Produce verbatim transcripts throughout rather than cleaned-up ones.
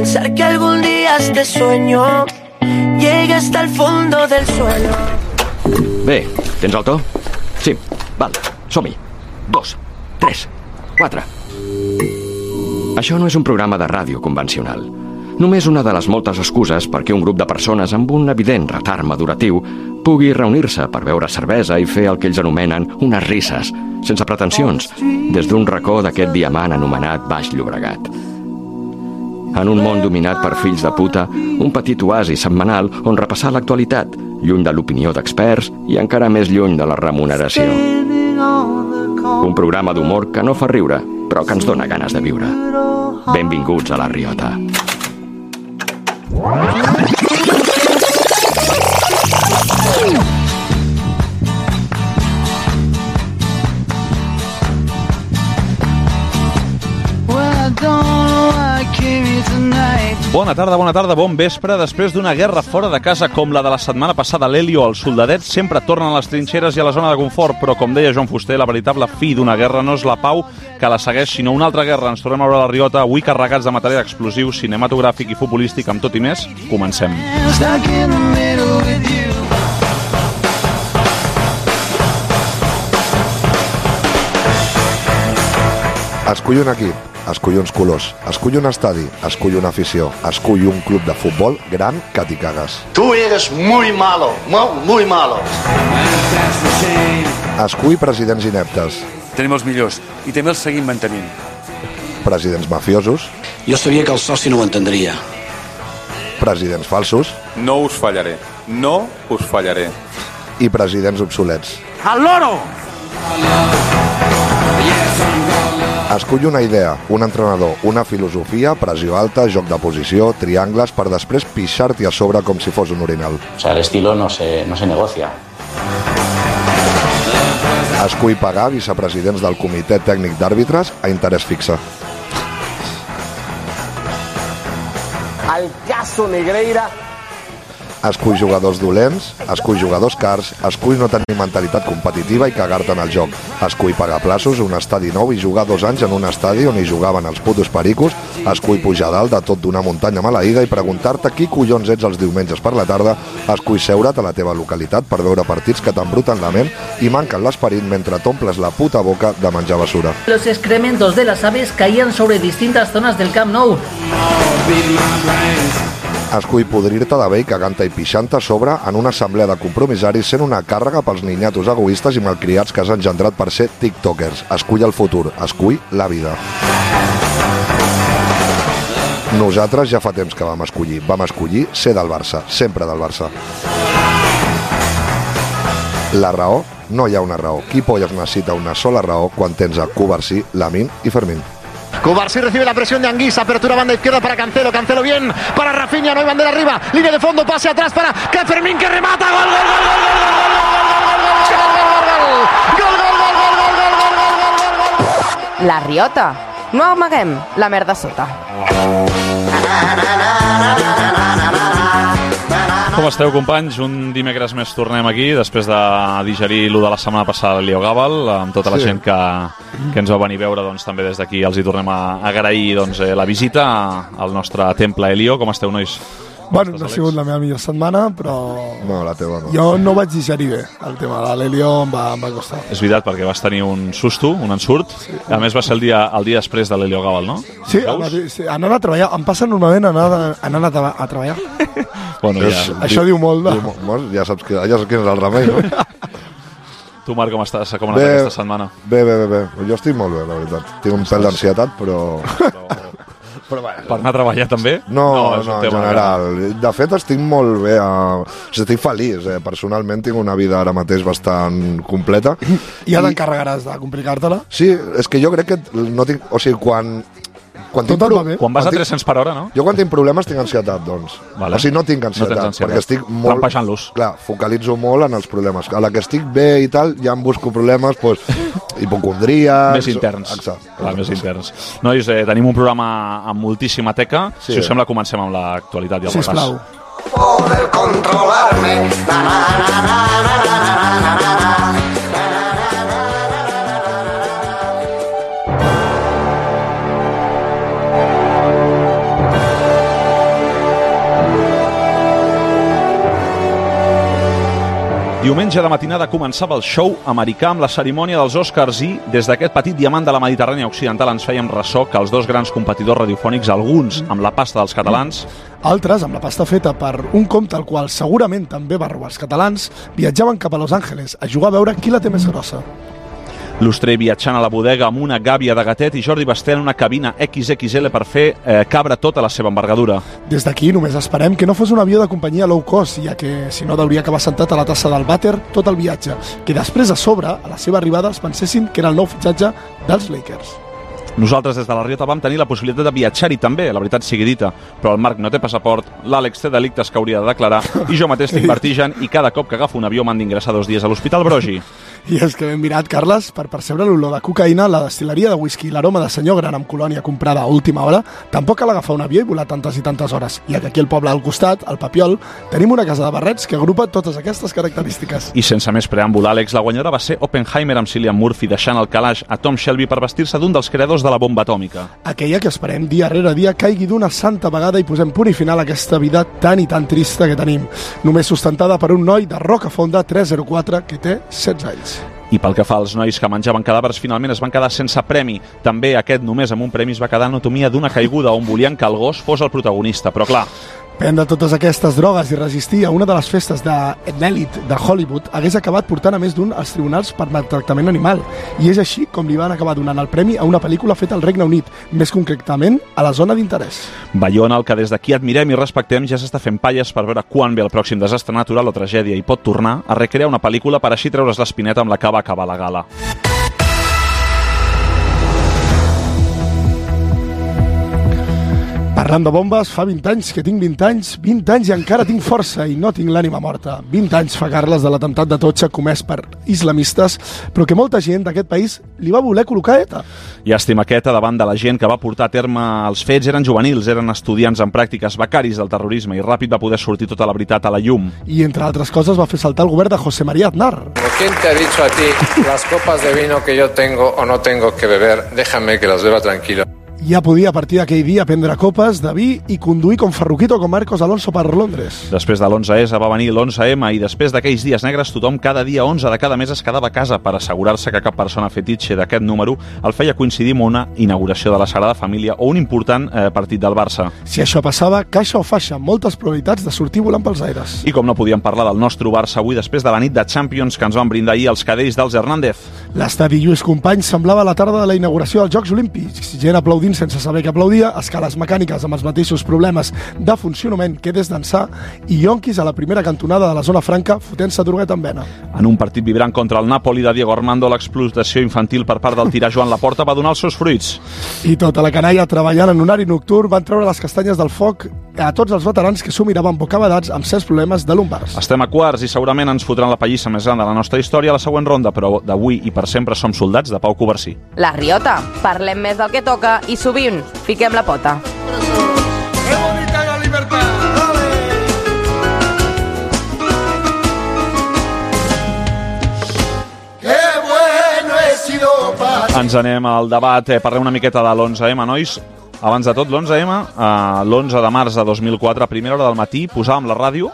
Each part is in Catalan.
Pensar que algún día este sueño llegue hasta el fondo del suelo. Bé, tens el to? Sí, val, som-hi. Dos, tres, quatre. Això no és un programa de ràdio convencional. Només una de les moltes excuses perquè un grup de persones amb un evident retard maduratiu pugui reunir-se per beure cervesa i fer el que ells anomenen unes risses, sense pretensions, des d'un racó d'aquest diamant anomenat Baix Llobregat. En un món dominat per fills de puta, un petit oasi setmanal on repassar l'actualitat, lluny de l'opinió d'experts i encara més lluny de la remuneració. Un programa d'humor que no fa riure, però que ens dona ganes de viure. Benvinguts a La Riota. Bona tarda, bona tarda, bon vespre. Després d'una guerra fora de casa com la de la setmana passada, l'Helio, els soldadets sempre tornen a les trinxeres i a la zona de confort, però com deia Joan Fuster, la veritable fi d'una guerra no és la pau que la segueix, sinó una altra guerra. Ens tornem a veure a La Riota, avui carregats de material explosiu, cinematogràfic i futbolístic, amb tot i més. Comencem. Escull un equip, escull uns colors, escull un estadi, escull una afició, escull un club de futbol gran que t'hi cagues. Tu eres muy malo, muy, muy malo. Escull presidents ineptes. Tenim els millors i també els seguim mantenint. Presidents mafiosos. Jo sabia que el soci no ho entendria. Presidents falsos. No us fallaré, no us fallaré. I presidents obsolets. ¡Al loro! Escull una idea, un entrenador, una filosofia, pressió alta, joc de posició, triangles, per després pixar-t'hi a sobre com si fos un orinal. O sea, el estilo no se, no se negocia. Escull pagar vicepresidents del Comitè Tècnic d'Àrbitres a interès fixe. Al caso Negreira. Escull jugadors dolents, escull jugadors cars, escull no tenir mentalitat competitiva i cagar-te en el joc. Escull pagar plaços, un estadi nou i jugar dos anys en un estadi on hi jugaven els putos pericos. Escull pujar dalt de tot d'una muntanya maleïda i preguntar-te qui collons ets els diumenges per la tarda. Escull seure't a la teva localitat per veure partits que t'embruten la ment i manquen l'esperit mentre t'omples la puta boca de menjar basura. Los excrementos de las aves caían sobre distintas zonas del Camp Nou. Escull podrir-te de bé i cagant-te i pixant-te a sobre en una assemblea de compromissaris sent una càrrega pels niñatos egoistes i malcriats que has engendrat per ser tiktokers. Escull el futur, escull la vida. Nosaltres ja fa temps que vam escollir. Vam escollir ser del Barça, sempre del Barça. La raó? No hi ha una raó. Qui polles necessita una sola raó quan tens a Cubarsí, Lamine i Fermín? Cubarsí recibe la presión de Anguissa, apertura banda izquierda para Cancelo, Cancelo bien, para Rafinha, no hay bandera arriba, línea de fondo, pase atrás para que Fermín que remata, gol, gol, gol, La Riota, no amaguem la merda sota. Com esteu, companys? Un dimecres més tornem aquí, després de digerir lo de la setmana passada Leo Gàbal, amb tota la sí. gent que, que ens va venir a veure, doncs també des d'aquí els hi tornem a agrair doncs, eh, la visita al nostre temple Elio. Com esteu, nois? Bueno, no ha sigut la meva millor setmana, però... No, la teva no. Jo no vaig digerir bé el tema de l'Helio, em va, em va costar. És veritat, perquè vas tenir un susto, un ensurt, sí. A més va ser el dia, el dia després de l'Helio Gàbal, no? Sí, anar, sí, anant a treballar. Em passa normalment anar, anant a, a treballar. Bueno, ja... Això diu molt, de... diu molt, ja saps que ja saps quin és el remei, no? Tu, Marc, com estàs? Com ha anat aquesta setmana? Bé, bé, bé, bé. Jo estic molt bé, la veritat. Tinc un pèl d'ansietat, però... Però, bueno, per anar a treballar també? No, no, no en general. Que... De fet, estic molt bé. A... O sigui, estic feliç. Eh? Personalment tinc una vida ara mateix bastant completa. I ara I... t'encarregaràs de complicar-te-la? Sí, és que jo crec que no tinc... O sigui, quan... Quan, Tot pro... va bé. quan vas quan a tres cents per hora, no? Jo quan tinc problemes tinc ansietat, doncs. Vale. O sigui, no tinc ansietat, no ansietat. perquè estic molt... Trampejant-los. Clar, focalitzo molt en els problemes. A la que estic bé i tal, ja em busco problemes, doncs, hipocondries... Més interns. Exacte. Clar, més interns. Nois, eh, tenim un programa amb moltíssima teca. Sí. Si us sembla, comencem amb l'actualitat i el repàs. Sisplau. Poder controlarme. Na, na, na, na, na, na, na, na, na. Diumenge de matinada començava el show americà amb la cerimònia dels Oscars i, des d'aquest petit diamant de la Mediterrània Occidental, ens fèiem ressò que els dos grans competidors radiofònics, alguns amb la pasta dels catalans, altres amb la pasta feta per un compte al qual segurament també va robar els catalans, viatjaven cap a Los Angeles a jugar a veure qui la té més grossa. L'Ostrer viatjant a la bodega amb una gàbia de gatet i Jordi Basté en una cabina equis equis ele per fer eh, cabre tota la seva envergadura. Des d'aquí només esperem que no fos un avió de companyia low cost, ja que si no hauria acabar sentat a la tassa del vàter tot el viatge, que després a sobre, a la seva arribada, es pensessin que era el nou fitxatge dels Lakers. Nosaltres des de la Riota vam tenir la possibilitat de viatjar-hi també, la veritat sigui dita, però el Marc no té passaport, l'Àlex té delictes que hauria de declarar i jo mateix tinc vertigen i cada cop que agafo un avió m'han d'ingressar dos dies a l'Hospital Brogi. I és que ben mirat, Carles, per percebre l'olor de cocaïna, la destil·leria de whisky i l'aroma de senyor gran amb colònia comprada a última hora, tampoc cal agafar un avió i volar tantes i tantes hores, ja que aquí al poble al costat, al Papiol, tenim una casa de barrets que agrupa totes aquestes característiques. I sense més preàmbul, Àlex, la guanyadora va ser Oppenheimer amb Cillian Murphy, deixant el calaix a Tom Shelby per vestir-se d'un dels creadors de la bomba atòmica. Aquella que esperem dia rere dia caigui d'una santa vegada i posem punt i final a aquesta vida tan i tan trista que tenim, només sustentada per un noi de Rocafonda tres zero quatre que té setze anys. I pel que fa als nois que menjaven cadàvers, finalment es van quedar sense premi. També aquest, només amb un premi, es va quedar Anatomia d'una caiguda, on volien que el gos fos el protagonista. Però clar, prendre totes aquestes drogues i resistir a una de les festes d'elit de Hollywood hagués acabat portant a més d'un als tribunals per maltractament animal. I és així com li van acabar donant el premi a una pel·lícula feta al Regne Unit, més concretament a la zona d'interès. Bayona, el que des d'aquí admirem i respectem, ja s'està fent palles per veure quan ve el pròxim desastre natural o tragèdia i pot tornar a recrear una pel·lícula per així treure's l'espineta amb la que va acabar la gala. Parlant de bombes, fa vint anys que tinc vint anys, vint anys i encara tinc força i no tinc l'ànima morta. vint anys fa, Carles, de l'atemptat d'Atocha comès per islamistes, però que molta gent d'aquest país li va voler col·locar ETA. Llàstima que ETA, davant de la gent que va portar a terme els fets, eren juvenils, eren estudiants en pràctiques, becaris del terrorisme, i ràpid va poder sortir tota la veritat a la llum. I, entre altres coses, va fer saltar el govern de José María Aznar. ¿Quién te ha dicho a ti las copas de vino que yo tengo o no tengo que beber? Déjame que las beba tranquilo. Ja podia a partir d'aquell dia prendre copes de vi i conduir com Ferruquito o com Marcos Alonso per Londres. Després de l'onze esse va venir l'onze eme i després d'aquells dies negres tothom cada dia onze de cada mes es quedava a casa per assegurar-se que cap persona fetitxe d'aquest número el feia coincidir amb una inauguració de la Sagrada Família o un important eh, partit del Barça. Si això passava, caixa o faixa, moltes probabilitats de sortir volant pels aires. I com no podíem parlar del nostre Barça avui després de la nit de Champions que ens van brindar ahir els cadells dels Hernández. L'estadi Lluís Companys semblava la tarda de la inauguració dels Jocs Olímpics, gent aplaudint sense saber que aplaudia, escales mecàniques amb els mateixos problemes de funcionament que des d'ençà i yonquis a la primera cantonada de la zona franca fotent-se droguet en vena. En un partit vibrant contra el Napoli de Diego Armando, l'explotació infantil per part del tirà Joan Laporta va donar els seus fruits. I tota la canalla treballant en horari nocturn van treure les castanyes del foc a tots els veterans que s'ho miraven bocabadats amb certs problemes de lumbars. Estem a quarts i segurament ens fotran la pallissa més gran de la nostra història a la següent ronda, però d'avui i per sempre som soldats de Pau Coversí. La Riota, parlem més del que toca i sovint fiquem la pota. ¡Qué bonita la libertad! ¡Qué bueno he sido para... Ens anem al debat, eh, parlem una miqueta de l'onze eme, nois. Abans de tot, l'onze eme, eh, l'onze de març de dos mil quatre, a primera hora del matí, posàvem la ràdio.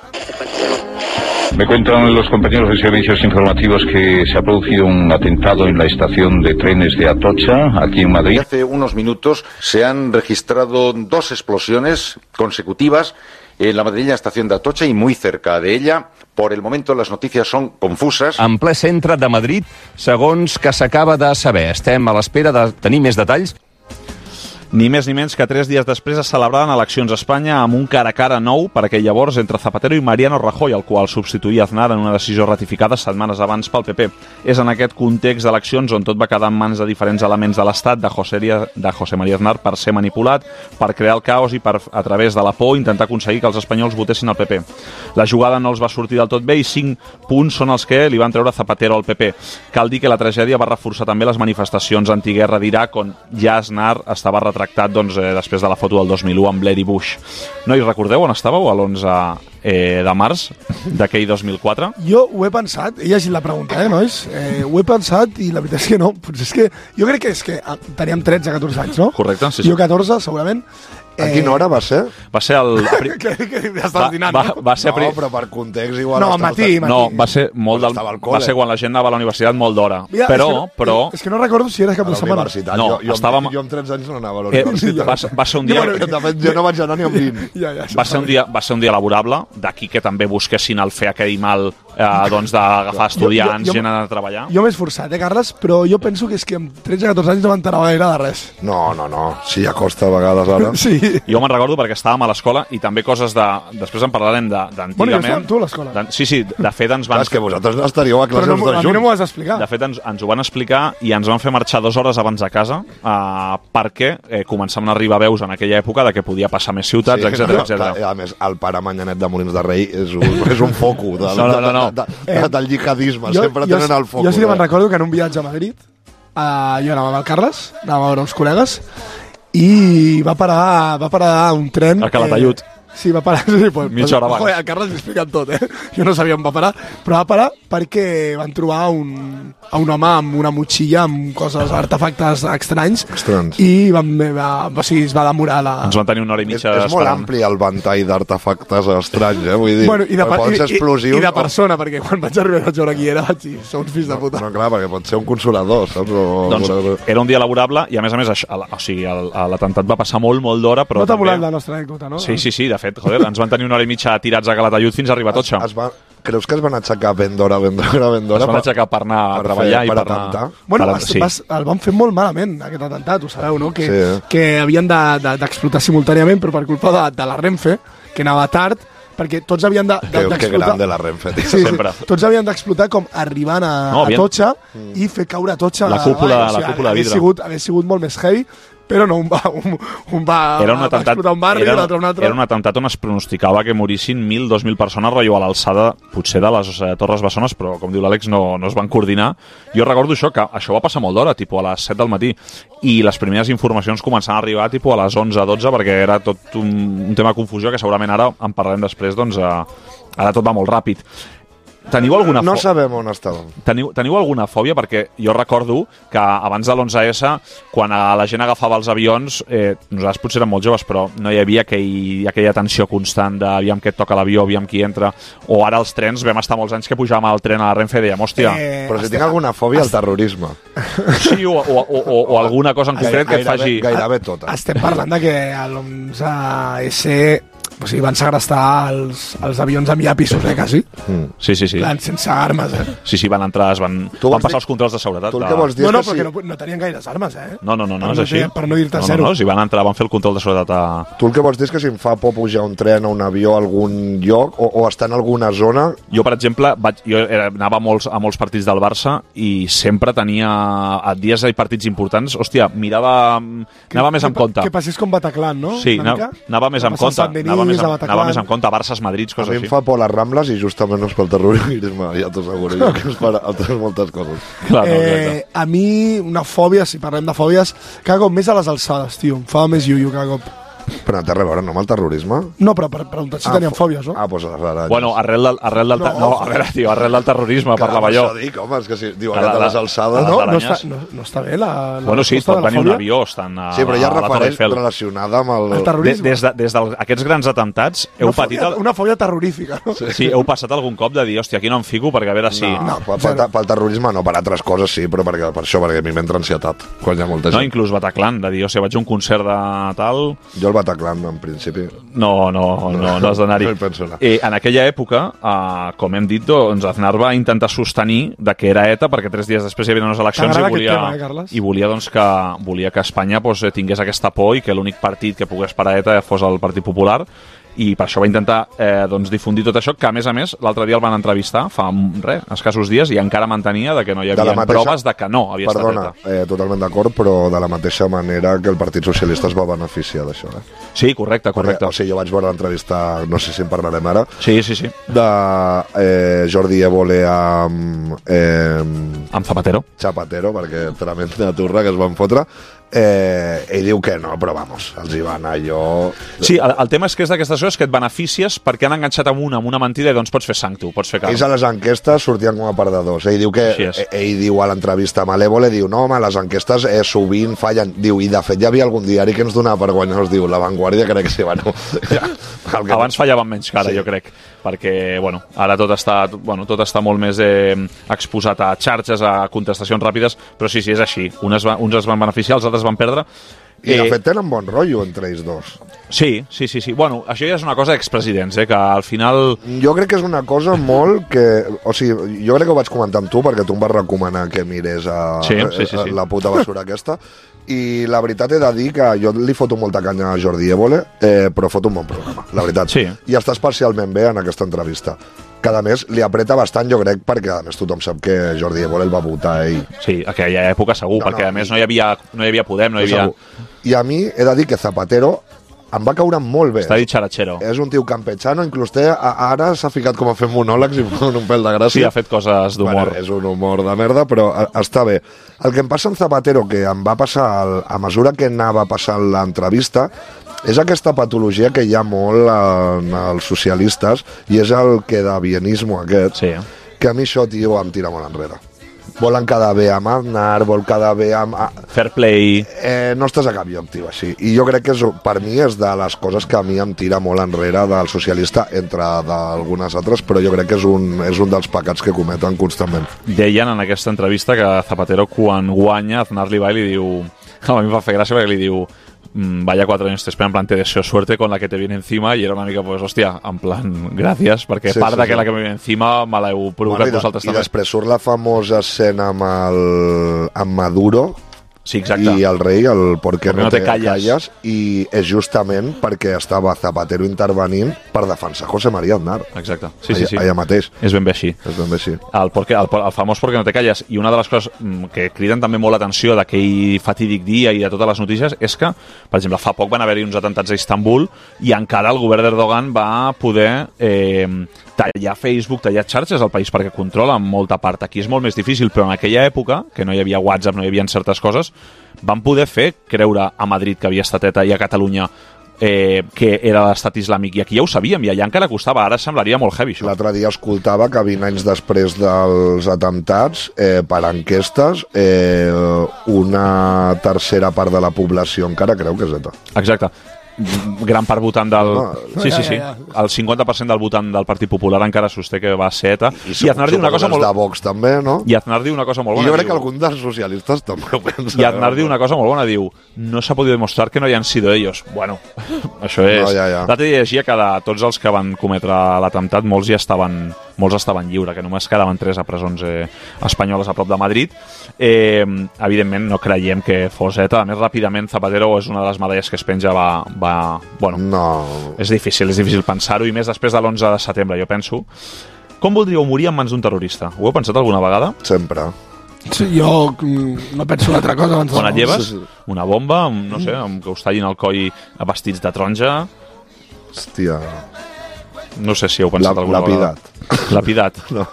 Me cuentan los compañeros de servicios informativos que se ha producido un atentado en la estación de trenes de Atocha, aquí en Madrid. Hace unos minutos se han registrado dos explosiones consecutivas en la madrileña estación de Atocha y muy cerca de ella. Por el momento las noticias son confusas. En ple centre de Madrid, segons que s'acaba de saber. Estem a l'espera de tenir més detalls. Ni més ni menys que tres dies després es celebraven eleccions a Espanya amb un cara a cara nou per aquell llavors entre Zapatero i Mariano Rajoy, el qual substituïa Aznar en una decisió ratificada setmanes abans pel pe pe. És en aquest context d'eleccions on tot va quedar en mans de diferents elements de l'Estat de José, de José María Aznar per ser manipulat, per crear el caos i per, a través de la por, intentar aconseguir que els espanyols votessin al pe pe. La jugada no els va sortir del tot bé i cinc punts són els que li van treure Zapatero al pe pe. Cal dir que la tragèdia va reforçar també les manifestacions antiguerra d'Iraq, on ja Aznar estava retratat tractat doncs, eh, després de la foto del dos mil u amb Blair i Bush. No hi recordeu on estàveu a l'onze eh, de març d'aquell dos mil quatre? Jo ho he pensat, he llegit la pregunta, eh, nois? Eh, ho he pensat i la veritat és que no. Potser és que, jo crec que és que teníem tretze catorze anys, no? Correcte, sí, sí. Jo catorze, segurament. A quina hora va ser? Va ser el... que, que ja estàs dinant, va, no? va ser No, però per context igual... No, matí, matí. No, va ser molt del... Va ser quan la gent anava a la universitat molt d'hora. Mira, però, és que, però... És que no recordo si era cap de setmana. No, jo, jo, estàvem... jo amb tretze anys no anava a la Eh, universitat. va, va ser un dia... Jo, de fet, jo no vaig anar ni amb vint. Ja, ja, va, ser un dia, va ser un dia laborable, d'aquí que també busquessin el fer aquell mal eh, doncs d'agafar estudiants, Jo- jo- jo- gent a treballar. Jo m'he esforçat, eh, Carles? Però jo penso que és que amb tretze o catorze anys no m'enterava gaire de res. No, no, no. Sí, ja costa a vegades ara. Sí. Jo me'n recordo perquè estàvem a l'escola i també coses de... Després en parlarem de- d'antigament. Bueno, jo estava amb tu a l'escola. De- Sí, sí, de fet ens van... Clar, és que vosaltres no estaríeu a Però classes no, de a mi juny. no m'ho has d'explicar. De fet, ens, ens ho van explicar i ens van fer marxar dues hores abans de casa uh, perquè eh, començaven a arribar veus en aquella època de que podia passar més ciutats, Sí, etcètera, no, etcètera. clar, a més, el pare Manyanet de Molins de Rei és un, és un foco de, No, no, no, no. de, de, de, del jihadisme. Sempre jo, tenen el foco. Jo sí que me'n eh? recordo que en un viatge a Madrid uh, jo anava amb el Carles, anava a veure uns col·legues i va parar, va parar un tren... A Calatayud. Eh, sí, va parar... Sí, pues, Mitja hora abans. Joder, el Carles li explica tot, eh? Jo no sabia on va parar, però va parar perquè van trobar un, a un home amb una motxilla amb coses, artefactes estranys, Estranys. i van, va, o sigui, es va demorar la... Ens van tenir una hora i És, mitja és molt esperant. ampli el ventall d'artefactes estranys, eh? Vull dir, Bueno, i de, per, poden i, ser i, explosius... i de persona, perquè quan vaig arribar vaig veure qui era, vaig dir, sou uns fills de puta. No, clar, perquè pot ser un consolador, saps? O, Doncs era un dia laborable i, a més a més, això, o sigui, el- l'atemptat va passar molt, molt d'hora, però No t'ha també... volat la nostra anècdota, no? Sí, sí, sí, de fet, joder, ens van tenir una hora i mitja tirats a Calatayud fins a arribar a Totxa. Es va, creus que es van aixecar ben d'hora, ben d'hora, ben d'hora? Es van aixecar per anar a per treballar fer- i per per anar... atemptar? Bueno, per- es, sí. vas, el van fer molt malament, aquest atemptat, ho sabeu, no? Que, Sí, eh? que havien d'explotar de, d'explotar simultàniament, però per culpa de, de la Renfe, que anava tard, perquè tots havien de- de- Que, que d'explotar... gran de la Renfe, tio. Sí, sempre. sí, tots havien d'explotar com arribant a, No, a havien- Totxa i fer caure Totxa La a cúpula- avall. la cúpula de hagués vidre. sigut, hagués sigut molt més heavy, però no, un va, un, un va, Era un va atemptat, explotar un barri, era, l'altre un altre... era un atemptat on es pronosticava que morissin mil, dos mil persones, rotllo a l'alçada, potser de les eh, Torres Bessones, però, com diu l'Àlex, no, no es van coordinar. Jo recordo això, que això va passar molt d'hora, tipus a les set del matí, i les primeres informacions començaven a arribar tipus a les onze, dotze, perquè era tot un, un tema de confusió que segurament ara en parlarem després, doncs eh, ara tot va molt ràpid. Teniu alguna No fo- sabem on estàvem. Teniu, teniu alguna fòbia? Perquè jo recordo que abans de l'onze esse, quan a la gent agafava els avions, eh, nosaltres potser érem molt joves, però no hi havia aquell, aquella tensió constant de aviam què et toca l'avió, aviam qui entra, o ara els trens, vam estar molts anys que pujàvem al tren a la Renfe i dèiem, hòstia, Eh, Però si tinc alguna fòbia al terrorisme. sí, o, o, o, o, o alguna cosa en concret que et Gairebé, faci... gairebé tota. Estem parlant de que a l'onze esse o sigui, van segrestar els, els avions amb llapisos, eh, quasi. Mm. Sí, sí, sí. Plan, sense armes, eh? Sí, sí, van entrar, es van, Tu van vols passar dir- els controls de seguretat. tu el de- que vols dir No, no, és que perquè si... no, no tenien gaires armes, eh? No, no, no, no Per és no així. dir- per no dir-te no, zero. No, no, si van entrar, van fer el control de seguretat a... Tu el que vols dir és que si em fa por pujar un tren o un avió a algun lloc o, o estar en alguna zona... Jo, per exemple, vaig, jo era, anava a molts, a molts partits del Barça i sempre tenia, a dies i partits importants, hòstia, mirava, anava més amb compte. Que passés com Bataclan, no? Sí, Una anava, mica? anava més Que amb passés compte. Sant Denis, Anava més, a amb, Bataclan. anava més amb compte. Barça, Madrid, A coses mi em així. fa por les Rambles i justament no és pel terrorisme, ja t'ho asseguro jo, que és per altres moltes coses. Clar, no, Eh, exacte. a mi, una fòbia, si parlem de fòbies, cada cop més a les alçades, tio. Em fa més iuiu cada cop. Però no té res a veure, no, amb el terrorisme? No, però per preguntar si Ah, tenien fo- fòbies, no? Ah, doncs les aranyes. Bueno, arrel del, arrel del, no, No, no, a veure, tio, arrel del terrorisme, Clar, parlava per jo. això dic, home, és que si diu A aquest la- a les la- alçades... a no, les no, està, aranyes. no, no està bé la, la Bueno, sí, resposta pot de la venir un fòbia. avió estant a, Sí, però hi ha a la Torre referent Eiffel. relacionada amb el... El De, terrorisme. des de, des d'aquests grans atemptats, heu Una patit... fòbia, El, una fòbia terrorífica, no? sí, heu passat algun cop de dir, hòstia, aquí no em fico perquè a veure si... No, pel, pel, pel terrorisme no, per altres coses sí, però perquè, per això, perquè a mi m'entra ansietat quan hi ha molta No, gent. inclús Bataclan, de dir, o sigui, vaig a un concert de tal... Jo el Bataclan, en principi... No, no, no, no has d'anar-hi. No hi penso anar. Eh, en aquella època, eh, com hem dit, doncs Aznar va intentar sostenir de que era ETA, perquè tres dies després hi havia unes eleccions i T'agrada aquest volia, tema, eh, Carles? i volia, doncs, que, volia que Espanya doncs, tingués aquesta por i que l'únic partit que pogués parar ETA fos el Partit Popular, i per això va intentar eh, doncs, difundir tot això, que a més a més l'altre dia el van entrevistar fa res, escassos dies, i encara mantenia de que no hi De havia la mateixa- proves de que no havia Perdona, estat ETA. eh, totalment d'acord, però de la mateixa manera que el Partit Socialista es va beneficiar d'això. Eh? Sí, correcte, correcte. Perquè, o sigui, jo vaig veure l'entrevista, no sé si en parlarem ara, Sí, sí, sí. de eh, Jordi Évole amb... Eh, Amb Zapatero. Zapatero, perquè tremenda turra que es van fotre, Eh, ell diu que no, però vamos, els hi va anar allò... Sí, el, el tema és que és d'aquestes coses que et beneficies perquè han enganxat amb una, amb una mentida i doncs pots fer sang tu, pots fer carn. Ells a les enquestes sortien com a perdedors. Ell diu que ell diu a l'entrevista a Malévole, diu, no, home, les enquestes eh, sovint fallen. Diu, i de fet hi havia algun diari que ens donava per guanyar, us diu, La Vanguardia, crec que sí, bueno... Ja, que... Abans fallaven menys que ara, sí. Jo crec, perquè, bueno, ara tot està, bueno, tot està molt més eh, exposat a xarxes, a contestacions ràpides, però sí, sí, és així. Uns, va, uns es van beneficiar, els altres van perdre. I de fet tenen bon rotllo entre ells dos. Sí, sí, sí, sí. Bueno, això ja és una cosa d'expresidents, eh, que al final... Jo crec que és una cosa molt que... O sigui, jo crec que ho vaig comentar amb tu perquè tu em vas recomanar que mirés a, sí, sí, sí, sí. a la puta basura aquesta. I la veritat he de dir que jo li foto molta canya a Jordi Évole, eh, però foto un bon programa, la veritat. Sí. I està especialment bé en aquesta entrevista. Cada mes li apreta bastant, jo crec, perquè a més tothom sap que Jordi Évole el va votar ell. Sí, a aquella època segur, no, perquè no, a més no hi havia, no hi havia Podem, no hi havia... Segur. I a mi he de dir que Zapatero em va caure molt bé. Està dit xarachero. És un tio campechano, inclús té, ara s'ha ficat com a fer monòlegs i fa un pèl de gràcia. Sí, ha fet coses d'humor. Bueno, és un humor de merda, però està bé. El que em passa amb Zapatero, que em va passar el, a mesura que anava passant l'entrevista, és aquesta patologia que hi ha molt en els socialistes i és el quedabienismo aquest, sí. Que a mi això, tio, em tira molt enrere. Volen quedar bé amb Aznar, vol quedar bé amb... Fair play. Eh, no estàs a cap lloc, tio, així. I jo crec que és, per mi és de les coses que a mi em tira molt enrere del socialista, entre d'algunes altres, però jo crec que és un, és un dels pecats que cometen constantment. Deien en aquesta entrevista que Zapatero, quan guanya, Aznar li va i li diu... A mi em va fer gràcia perquè li diu... Vaya cuatro años te esperan, en plan, te deseo suerte con la que te viene encima, i era una mica, pues, hòstia, en plan, gràcies, perquè sí, part sí, de que sí. La que me viene encima me l'heu provocat bueno, vosaltres també. I després surt la famosa escena amb, el, amb Maduro, sí, exacte. I el rei, el por qué no, no te, te calles. calles, i és justament perquè estava Zapatero intervenint per defensar José María Aznar. Exacte, sí, sí, sí. Allà mateix. És ben bé així. És ben bé així. El, porque, el, el famós por qué no te calles, i una de les coses que criden també molt l'atenció d'aquell fatídic dia i de totes les notícies és que, per exemple, fa poc van haver-hi uns atentats a Istanbul i encara el govern d'Erdogan va poder eh, tallar Facebook, tallar xarxes al país perquè controla molta part. Aquí és molt més difícil, però en aquella època, que no hi havia WhatsApp, no hi havia certes coses, van poder fer creure a Madrid que havia estat ETA i a Catalunya eh, que era l'estat islàmic, i aquí ja ho sabíem, i allà encara costava, ara semblaria molt heavy això. L'altre dia escoltava que vint anys després dels atemptats, eh, per enquestes, eh, una tercera part de la població encara creu que és ETA. Exacte. Gran part votant del... No, sí, sí, sí. El cinquanta per cent del votant del Partit Popular encara sosté que va ser ETA. I, I Aznar diu una cosa molt... de Vox també, no? I Aznar diu una cosa molt bona. I jo crec diu... que algun dels socialistes també ho pensa. I Aznar diu una cosa molt bona, diu, no s'ha podido demostrar que no hayan sido ellos. Bueno, això és... No, ja, ja. L'altre dia llegia que de tots els que van cometre l'atemptat, molts ja estaven... molts estaven lliure, que només quedaven tres a presons eh, espanyoles a prop de Madrid. Eh, evidentment no creiem que fos ETA. A més, ràpidament, Zapatero és una de les medalles que es penja, va... va bueno, no. És difícil, és difícil pensar-ho, i més després de l'onze de setembre, jo penso. Com voldríeu morir en mans d'un terrorista? Ho heu pensat alguna vegada? Sempre. Sí, jo no penso una altra cosa abans. Quan et lleves? Una bomba, no sé, amb que us tallin el coll a vestits de taronja? Hòstia... No sé si heu pensat la, alguna lapidat. vegada. Lapidat. No.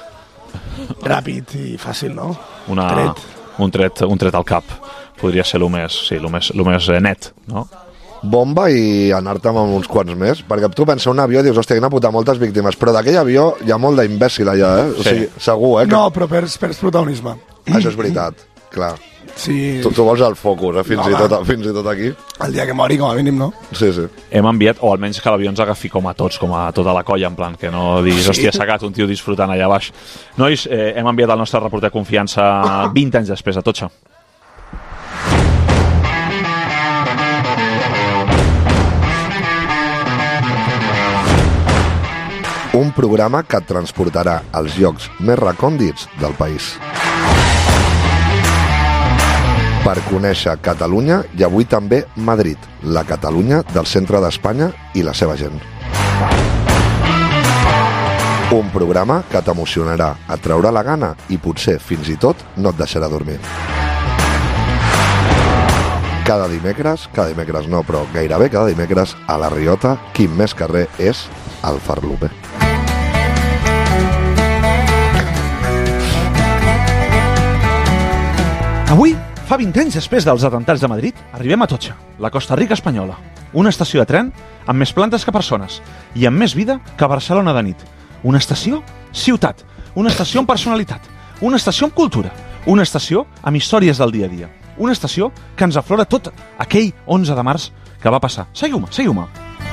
Ràpid i fàcil, no? Una, tret. Un, tret, un tret al cap. Podria ser el més, sí, el més, el més net, no? Bomba i anar-te amb uns quants més, perquè tu penses un avió i dius, hòstia, que n'ha putat moltes víctimes, però d'aquell avió hi ha molt d'imbècil allà, eh? Sí. O sigui, segur, eh? Que... No, però per, per protagonisme. Això és veritat, clar. Sí. Tu, tu vols el focus, eh? fins, no, i tot, fins i tot aquí. El dia que mori, com a mínim, no? Sí, sí. Hem enviat, o almenys que l'avió ens agafi com a tots, com a tota la colla, en plan, que no diguis, sí. Hòstia, s'ha quedat un tio disfrutant allà baix. Nois, eh, hem enviat el nostre reporter de confiança vint anys després a Atocha. Un programa que et transportarà als llocs més recòndits del país. Per conèixer Catalunya i avui també Madrid, la Catalunya del centre d'Espanya i la seva gent. Un programa que t'emocionarà, et traurà la gana i potser fins i tot no et deixarà dormir. Cada dimecres, cada dimecres no, però gairebé cada dimecres a La Riota, quin més carrer és el Farloper. Avui Fa vint anys després dels atemptats de Madrid, arribem a Atocha, la Costa Rica espanyola. Una estació de tren amb més plantes que persones i amb més vida que Barcelona de nit. Una estació? Ciutat. Una estació amb personalitat. Una estació amb cultura. Una estació amb històries del dia a dia. Una estació que ens aflora tot aquell onze de març que va passar. Seguiu-me, seguiu-me.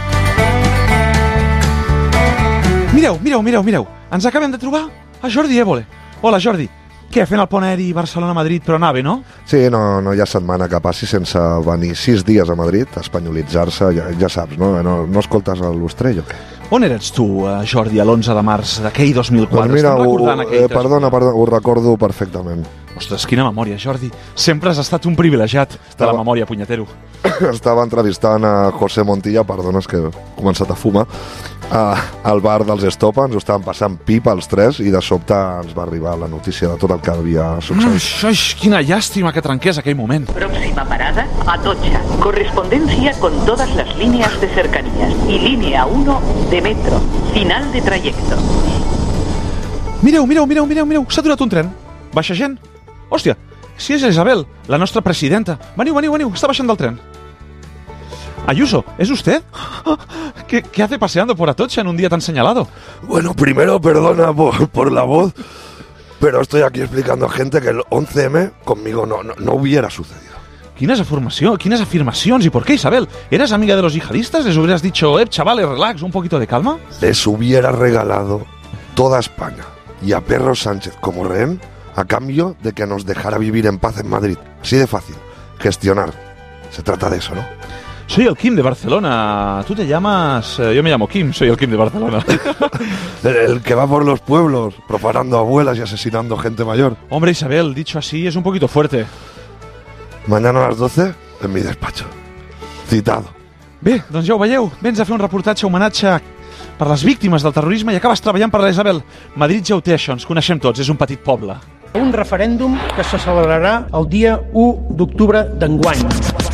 Mireu, mireu, mireu, mireu. Ens acabem de trobar a Jordi Évole. Hola, Jordi. Què, fent el pont aeri Barcelona-Madrid, però nave, no? Sí, no, no hi ha setmana que passi sense venir sis dies a Madrid, espanyolitzar-se, ja, ja saps, no? No, no escoltes l'Ostrell o què? On eres tu, Jordi, a l'onze de març d'aquell dos mil quatre? Doncs mira, Estem recordant ho, aquell... eh, perdona, perdona, ho recordo perfectament. Ostres, quina memòria, Jordi. Sempre has estat un privilegiat Estava... de la memòria, punyetero. Estava entrevistant a José Montilla, perdona, és que he començat a fumar, Uh, al bar dels Estopa, ens ho estaven passant pipa els tres i de sobte ens va arribar la notícia de tot el que havia succeït. Ai, ai, quina llàstima que trenqués aquell moment. Próxima parada, Atocha. Correspondencia con todas las líneas de cercanías y línea uno de metro. Final de trayecto. Mireu, mireu, mireu, mireu, mireu, s'ha aturat un tren. Baixa gent. Hòstia, si és Isabel, la nostra presidenta. Veniu, veniu, veniu, està baixant del tren. Ayuso, ¿es usted? ¿Qué, ¿Qué hace paseando por Atocha en un día tan señalado? Bueno, primero perdona por, por la voz, pero estoy aquí explicando a gente que el once eme conmigo no, no, no hubiera sucedido. Quines afirmacions, quines afirmacions, ¿y por qué, Isabel? ¿Eras amiga de los yihadistas? ¿Les hubieras dicho, eh, chavales, relax, un poquito de calma? Les hubiera regalado toda España y a Pedro Sánchez como rehén a cambio de que nos dejara vivir en paz en Madrid. Así de fácil. Gestionar. Se trata de eso, ¿no? Soy el Kim de Barcelona. Tú te llamas... Eh, yo me llamo Kim, soy el Kim de Barcelona. el, el que va por los pueblos, profanando abuelas y asesinando gente mayor. Hombre, Isabel, dicho así es un poquito fuerte. Mañana a las doce, en mi despacho. Citado. Bé, doncs ja ho veieu. Vens a fer un reportatge homenatge per les víctimes del terrorisme i acabes treballant per la Isabel. Madrid ja ho té, això, ens coneixem tots, és un petit poble. Un referèndum que se celebrarà el dia u d'octubre d'enguany.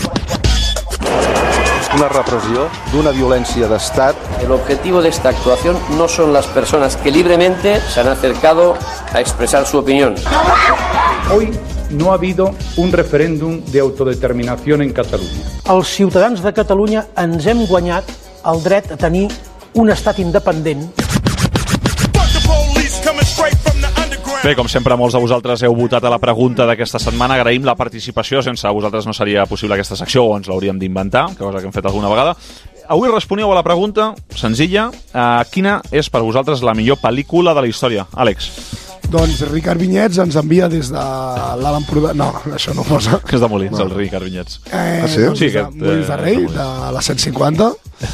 Una repressió d'una violència d'estat. El objetivo de esta actuación no son las personas que libremente se han acercado a expresar su opinión. Hoy no ha habido un referéndum de autodeterminación en Catalunya. Els ciutadans de Catalunya ens hem guanyat el dret a tenir un estat independent. Bé, com sempre, molts de vosaltres heu votat a la pregunta d'aquesta setmana. Agraïm la participació. Sense vosaltres no seria possible aquesta secció, o ens l'hauríem d'inventar, cosa que hem fet alguna vegada. Avui responíeu a la pregunta senzilla. Uh, quina és per vosaltres la millor pel·lícula de la història? Àlex. Doncs Ricard Vinyets ens envia des de l'Alt Empordà... No, això no posa. Que és de Molins, no. El Ricard Vinyets. Eh, ah, sí? Doncs sí, aquest, Molins de Rei, de, de la cent cinquanta.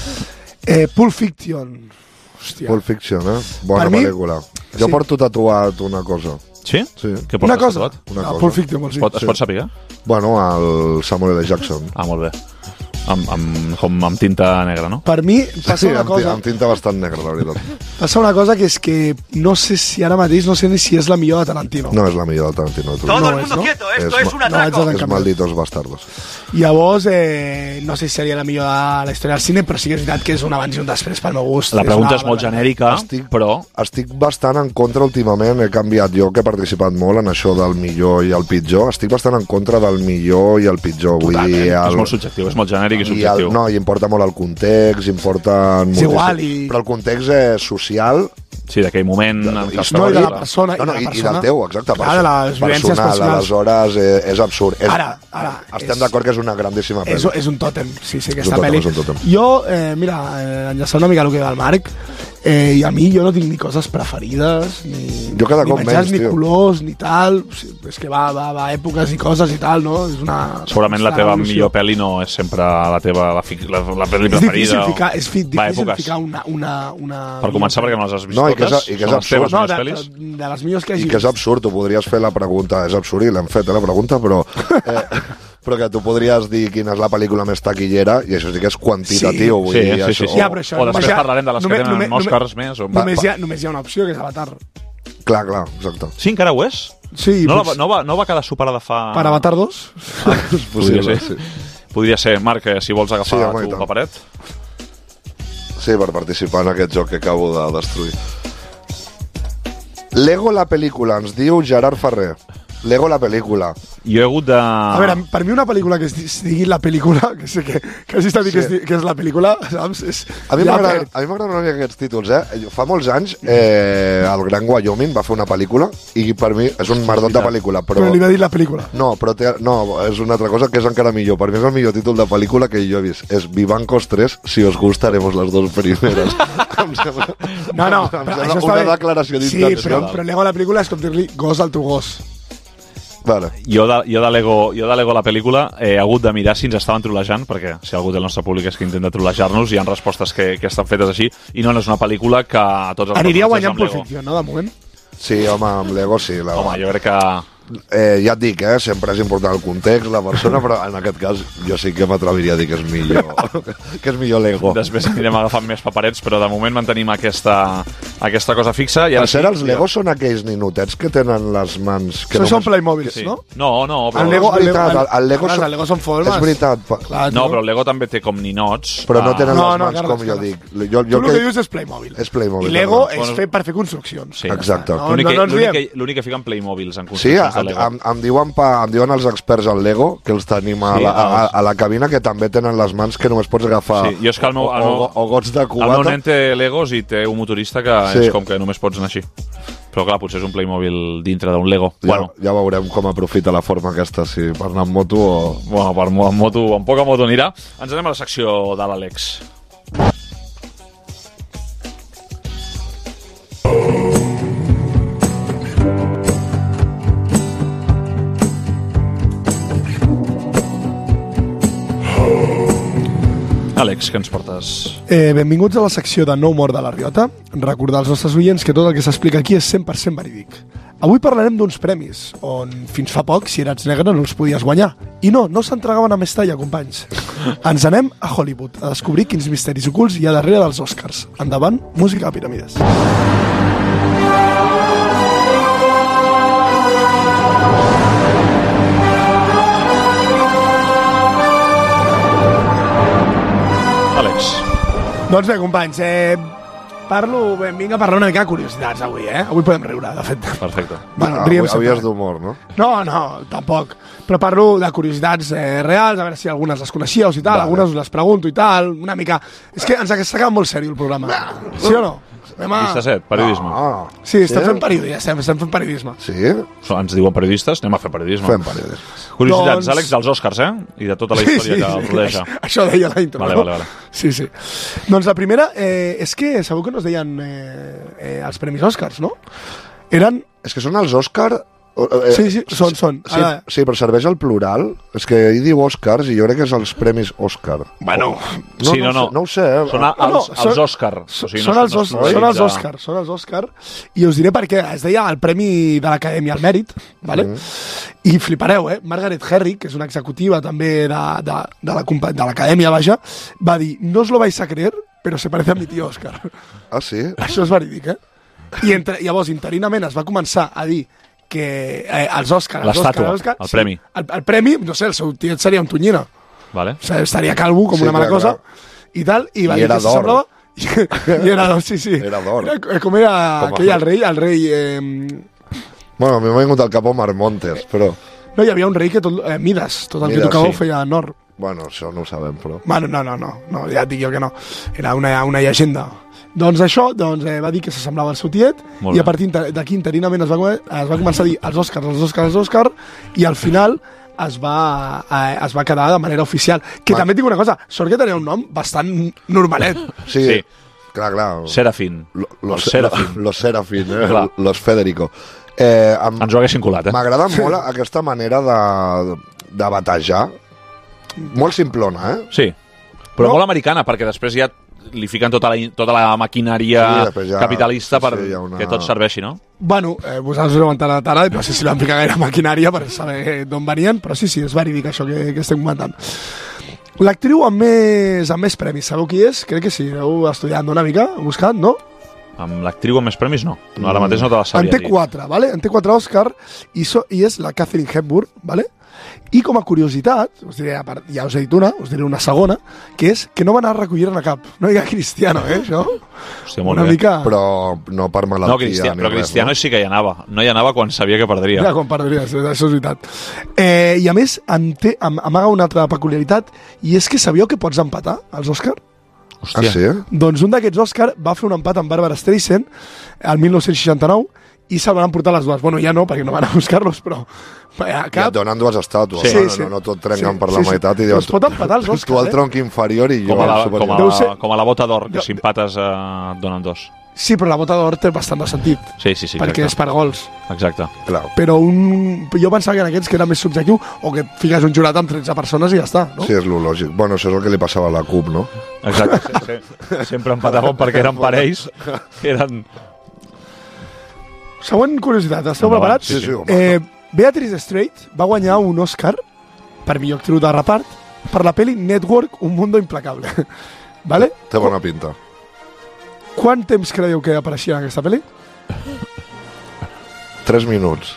Eh, Pulp Fiction. Hòstia. Pulp Fiction, eh? Bona mi, pel·lícula. Jo sí. Porto tatuat una cosa. Sí? Sí. Què portes una cosa? tatuat? Una ah, cosa. Pulp Fiction, vols dir? Es pot, es pot saber? Bueno, el Samuel L. Jackson. Ah, molt bé. Amb, amb, com amb tinta negra, no? Per mi passa sí, una amb, cosa... amb tinta bastant negra, la veritat. Passa una cosa que és que no sé si ara mateix, no sé ni si és la millor de Tarantino. No és la millor de Tarantino. Todo no el mundo és, no? quieto, esto es, es un atraco. No, és Malditos Bastardos. Llavors, eh, no sé si seria la millor de la història del cine, però sí que és veritat que és un abans i un després pel meu gust. La pregunta és, és molt genèrica, estic, però... Estic bastant en contra últimament, he canviat jo, que he participat molt en això del millor i el pitjor, estic bastant en contra del millor i el pitjor. Vull dir, el... És molt subjectiu, és molt genèric i subjectiu. I el, no, i importa molt el context, importa... És igual, i... Però el context és social... Sí, d'aquell moment... De, de, no, i de la persona. No, no, i, de la i, i del teu, exacte. Clar, de les vivències personal, personals. Aleshores, eh, és absurd. És, ara, ara. Estem d'acord que és una grandíssima pel·li. És, és un tòtem, sí, sí, aquesta tòtem, pel·li. Jo, eh, mira, eh, enllaçant una mica el que va el Marc, eh, i a mi jo no tinc ni coses preferides, ni, jo cada ni cop menjars, menys, ni tio. colors, ni tal. És que va, va, va èpoques i coses i tal, no? És una... Segurament la teva evolució. Millor pel·li no és sempre la teva la, la, la pel·li és preferida. Difícil ficar, és fi, va, difícil èpoques. ficar una, una, una... Per començar, perquè no les has vist no, totes, i que és, i que és són les teves no, millors de, pel·lis. De, de les millors que hagi I que és absurd, tu podries fer la pregunta, és absurd i l'hem fet, eh, la pregunta, però... Eh, però que tu podries dir quina és la pel·lícula més taquillera i això sí que és quantitatiu. Sí, vull sí, dir, sí, això... sí, sí. Ja, però això, o després ja, parlarem de les només, que tenen només, Oscars més. O... Només, hi ha, només hi ha una opció, que és Avatar. Clar, clar, exacte. Sí, encara ho és? Sí. No, pues, la, no, va, no va quedar superada fa... Per Avatar dos? Ah, podria ser. Sí. Podria ser. Marc, si vols agafar sí, home, tu paperet. Sí, per participar en aquest joc que acabo de destruir. Lego la pel·lícula, ens diu Gerard Ferrer. Lego la pel·lícula. Jo he hagut de... A veure, per mi una pel·lícula que es digui la pel·lícula, que sé que, que has dit sí. que, és, que és la pel·lícula, saps? És, a mi m'agraden una mica aquests títols, eh? Fa molts anys, eh, el Gran Wyoming va fer una pel·lícula i per mi és un merdot de pel·lícula. Però, però li va dir la pel·lícula. No, però té, no, és una altra cosa que és encara millor. Per mi és el millor títol de pel·lícula que jo he vist. És Vivancos tres, si os gusta haremos las dos primeras. em sembla, no, no, em sembla una bé. declaració d'intenció. Sí, però, però Lego la pel·lícula és com dir-li gos al teu gos. Vale. Jo, de, jo, de Lego, jo de Lego la pel·lícula he hagut de mirar si ens estaven trolejant, perquè si algú del nostre públic és que intenta trolejar-nos, hi ha respostes que, que estan fetes així, i no, no és una pel·lícula que tots els aniria guanyant Pulp Fiction, no, de moment? Sí, home, amb Lego sí. La... Home, jo crec que... Eh, ja et dic, eh, sempre és important el context, la persona, però en aquest cas jo sí que m'atreviria a dir que és millor que és millor Lego. Després anirem agafant més paperets, però de moment mantenim aquesta, aquesta cosa fixa. I per cert, sí, els Lego són aquells ninotets que tenen les mans... Que Això només... són Playmobils, sí. no? No, no. Però... El Lego, és veritat, el, el, el, Lego el, són... el Lego són formes. És veritat. Clar, no, però el Lego també té com ninots. Però no tenen no, les no, mans, Carles, com jo Carles. dic. Jo, jo tu el que... que dius és Playmobil. És Playmobil. I Lego és fer per fer construccions. Sí. Exacte. No, l'únic no, no que, que, l'únic que fiquen Playmobils en construccions sí, de Lego. Em, em, diuen pa, em diuen els experts al Lego, que els tenim a, sí, la, a, a la cabina, que també tenen les mans que només pots agafar sí, jo és que el meu, el o, meu, o, o gots de cubata. El meu nen té Legos i té un motorista que sí. És com que només pots anar així. Però clar, potser és un Playmobil dintre d'un Lego. Ja, bueno. ja veurem com aprofita la forma aquesta, si per anar amb moto o... Bueno, per amb moto, amb poca moto anirà. Ens anem a la secció de l'Àlex. Àlex, què ens portes? Eh, benvinguts a la secció de No Humor de la Riota. Recordar als nostres oients que tot el que s'explica aquí és cent per cent verídic. Avui parlarem d'uns premis, on fins fa poc, si eres negre, no els podies guanyar. I no, no s'entregaven a Mestalla, companys. Ens anem a Hollywood a descobrir quins misteris ocults hi ha darrere dels Oscars. Endavant, música de piràmides. Àlex. Doncs bé, companys, eh, parlo, bé, vinc a parlar una mica de curiositats avui, eh? Avui podem riure, de fet. Perfecte. Bueno, ah, avui, avui és d'humor, no? No, no, tampoc. Però parlo de curiositats eh, reals, a veure si algunes les coneixíeu i tal, vale. Algunes us les pregunto i tal, una mica... És que ens ha quedat molt sèrio el programa. Sí o no? A... Llista set, periodisme. Ah, sí, estem sí? fent periodisme, estem, estem fent periodisme. Sí? Ens diuen periodistes, anem a fer periodisme. Fem periodisme. Curiositats, doncs... Àlex, dels Oscars, eh? I de tota la història sí, sí, que el rodeja. Sí, això deia la intro. Vale, no? vale, vale. Sí, sí. Doncs la primera eh, és que segur que no es deien eh, eh, els Premis Oscars, no? Eren... És que són els Oscar... Eh, sí, sí, són, són. Sí, Ara... sí, però serveix al plural. És que ell diu Oscars i jo crec que és els Premis Òscar. Bueno, no, sí, no, no. No, no ho sé. Eh? Són els, no, els són, Òscar. O sigui, són, no, els, no, os, no, són els Òscar, són els Òscar. I us diré per què. Es deia el Premi de l'Acadèmia al Mèrit, vale? Mm. I flipareu, eh? Margaret Herrick, que és una executiva també de, de, de l'Acadèmia, vaja, va dir, no os lo vais a creer, però se parece a mi tío Òscar. Ah, sí? Això és verídic, eh? I entre, llavors, interinament es va començar a dir que eh, els Òscar... L'estàtua, Òscar, el sí, premi. El, el premi, no sé, el seu tiet seria un Tonyina. Vale. O sigui, estaria calvo com sí, una mala clar, cosa. Clar. I tal, i va I dir era que s'assemblava... I era d'or, sí, sí. Era d'or. Era, com era com aquell, el rei, el rei... Eh... Bueno, a mi m'ha vingut el cap Omar Montes, però... No, hi havia un rei que tot... Eh, Midas, tot el Midas, que tocava sí. ho feia en or. Bueno, això no ho sabem, però... Bueno, no, no, no, no, ja et dic jo que no. Era una, una llegenda. Doncs això, doncs, eh, va dir que s'assemblava al seu tiet i a partir d'aquí interinament es va, es va començar a dir els Òscars, els Òscars, els Òscars i al final es va, eh, es va quedar de manera oficial. Que ah. també et dic una cosa, sort que tenia un nom bastant normalet. Sí, sí. clar, clar. Serafín. Lo, los, Serafín. Los, los Serafín, eh? Los Federico. Eh, amb, Ens ho haguessin colat, eh? M'agrada molt aquesta manera de, de batejar. Molt simplona, eh? Sí, però no? molt americana, perquè després ja li fiquen tota la, tota la maquinària sí, ja, capitalista per sí, una... que tot serveixi, no? Bueno, eh, vosaltres us heu aguantat la tara, no sé si li van ficar gaire maquinària per saber d'on venien, però sí, sí, és verídic això que, que estem comentant. L'actriu amb més, amb més premis, sabeu qui és? Crec que sí, heu estudiat una mica, buscat, no? Amb l'actriu amb més premis, no. No, ara mateix no te la sabia dir. En té quatre, ¿vale? En té quatre Òscar i, so, i és la Katharine Hepburn, ¿vale? I com a curiositat, us diré, ja us he dit una, us diré una segona, que és que no va anar a recollir-ne cap. No hi ha Cristiano, eh, això? Hòstia, molt una bé. mica... Però no per malaltia. No, Cristiano, però res, Cristiano no? sí que hi anava. No hi anava quan sabia que perdria. Ja, quan perdria, això és veritat. Eh, I a més, em té, em, amaga una altra peculiaritat, i és que sabíeu que pots empatar als Òscar? Hòstia. Ah, sí? Doncs un d'aquests Òscar va fer un empat amb Barbara Streisand el mil nou-cents seixanta-nou i se'l van emportar les dues. Bueno, ja no, perquè no van a buscar-los, però... Ja, cap... I et donen dues estàtues. Sí, no, sí. No, no tot trenquen sí, per la sí, meitat sí. i dius... Doncs pot empatar els Òscar, tu el eh? tronc inferior i jo... Com a la, com a, ser... com a la bota d'or, que si empates eh, et donen dos. Sí, però la bota d'or té bastant de sentit. Sí, sí, sí. Perquè exacte. és per gols. Exacte. Clar. Però un... jo pensava que en aquests que era més subjectiu o que fiques un jurat amb tretze persones i ja està, no? Sí, és lo lògic. Bueno, això és el que li passava a la CUP, no? Exacte. Sí, sí. Sempre empataven perquè eren parells. Eren... Següent curiositat, esteu No, preparats? Sí, sí, home. Eh, Beatrice Straight va guanyar un Òscar per millor actriu de repart per la pel·li Network, un mundo implacable. Vale? Té bona pinta. Quant temps creieu que apareixia en aquesta pel·li? Tres minuts.